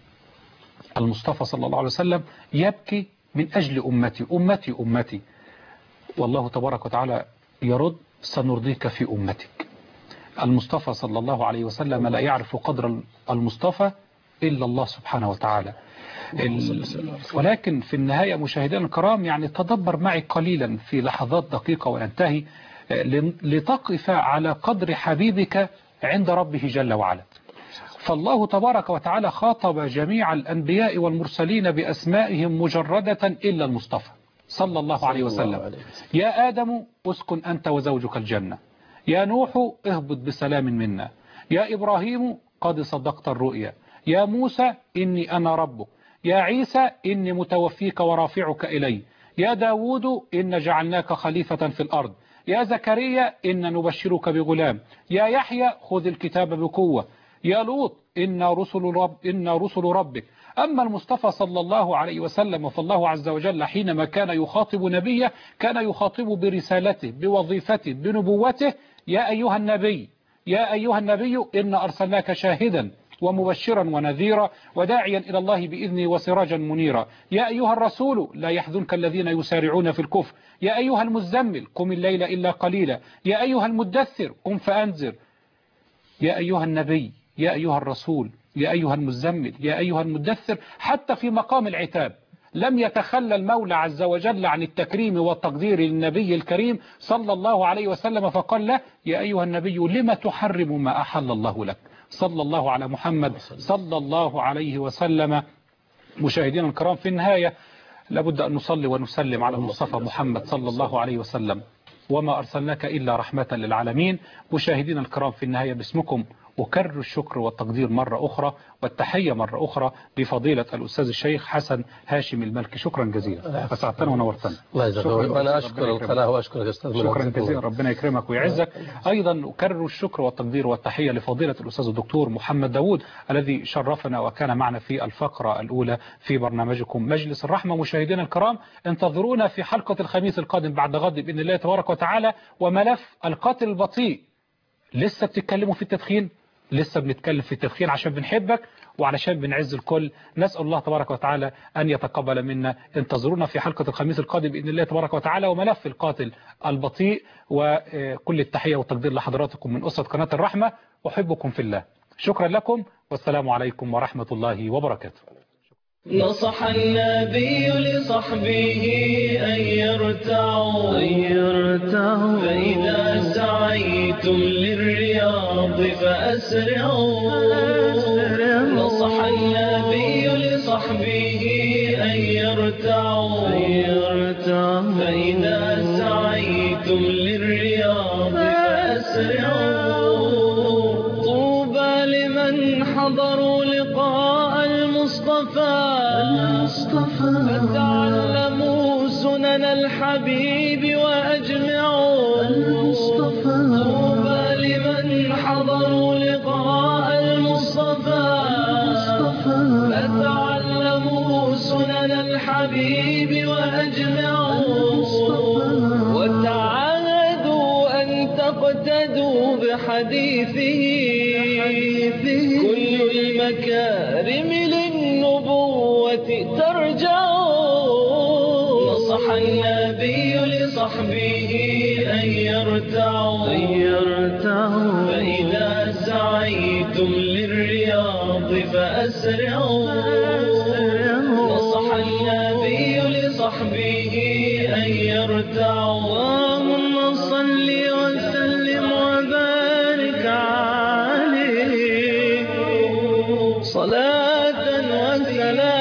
المصطفى صلى الله عليه وسلم يبكي من أجل أمتي أمتي أمتي. والله تبارك وتعالى يرد: سنرضيك في أمتك. المصطفى صلى الله عليه وسلم لا يعرف قدر المصطفى إلا الله سبحانه وتعالى. ولكن في النهاية مشاهدينا الكرام يعني تدبر معي قليلا في لحظات دقيقة وننتهي، لتقف على قدر حبيبك عند ربه جل وعلا. فالله تبارك وتعالى خاطب جميع الأنبياء والمرسلين بأسمائهم مجردة إلا المصطفى صلى الله عليه وسلم. يا آدم اسكن أنت وزوجك الجنة، يا نوح اهبط بسلام منا، يا إبراهيم قد صدقت الرؤيا، يا موسى إني أنا ربك، يا عيسى إني متوفيك ورافعك إلي، يا داود إن جعلناك خليفة في الأرض، يا زكريا إن نبشرك بغلام، يا يحيى خذ الكتاب بقوة، يا لوط إن رسل, رب إن رسل ربك. أما المصطفى صلى الله عليه وسلم فالله عز وجل حينما كان يخاطب نبيه كان يخاطب برسالته بوظيفته بنبوته: يا أيها النبي يا أيها النبي إن أرسلناك شاهدا ومبشرا ونذيرا وداعيا إلى الله بإذنه وسراجا منيرا، يا أيها الرسول لا يحزنك الذين يسارعون في الكفر، يا أيها المزمل قم الليل إلا قليلا، يا أيها المدثر قم فأنذر، يا أيها النبي يا أيها الرسول يا أيها المزمل يا أيها المدثر. حتى في مقام العتاب لم يتخلى المولى عز وجل عن التكريم والتقدير للنبي الكريم صلى الله عليه وسلم، فقال له: يا أيها النبي لما تحرم ما أحل الله لك. صلى الله على محمد صلى الله عليه وسلم. مشاهدينا الكرام، في النهاية لابد أن نصلي ونسلم على المصطفى محمد صلى الله عليه وسلم، وما أرسلناك إلا رحمة للعالمين. مشاهدينا الكرام، في النهاية باسمكم أكرر الشكر والتقدير مرة أخرى والتحية مرة أخرى بفضيلة الأستاذ الشيخ حسن هاشم الملكي. شكرا جزيلا، أسعدتنا ونورتنا. الله يجزاك. وأنا أشكر القناة وأشكر الأستاذ. شكرا جزيلا، ربنا يكرمك ويعزك. أيضا أكرر الشكر والتقدير والتحية لفضيلة الأستاذ الدكتور محمد داوود الذي شرفنا وكان معنا في الفقرة الأولى في برنامجكم مجلس الرحمة. مشاهدينا الكرام، انتظرونا في حلقة الخميس القادم بعد غد بإذن الله تبارك وتعالى. وملف القاتل البطيء، لسه بتتكلموا في التدخين؟ لسه بنتكلم في التدخين عشان بنحبك وعلشان بنعز الكل. نسأل الله تبارك وتعالى أن يتقبل منا. انتظرونا في حلقة الخميس القادم بإذن الله تبارك وتعالى وملف القاتل البطيء. وكل التحية والتقدير لحضراتكم من أسرة قناة الرحمة، أحبكم في الله. شكرا لكم والسلام عليكم ورحمة الله وبركاته. نصح النبي لصحبه أن يرتعوا فإذا سعيتم للرياض فأسرعوا. نصح النبي لصحبه أن يرتعوا فإذا سعيتم للرياض فأسرعوا. طوبى لمن حضروا لقاء المصطفى فتعلموا سنن الحبيب وأجمعوا. طوبى لمن حضروا لقاء المصطفى فتعلموا سنن الحبيب وأجمعوا. وتعاهدوا أن تقتدوا بحديثه. كل المكارم للنبوة ترجعوا. نصح النبي لصحبه أن يرتعوا فإذا سعيتم للرياض فأسرعوا. نصح النبي لصحبه أن يرتعوا. اللهم صل وسلم وبارك عليه صلاة وسلام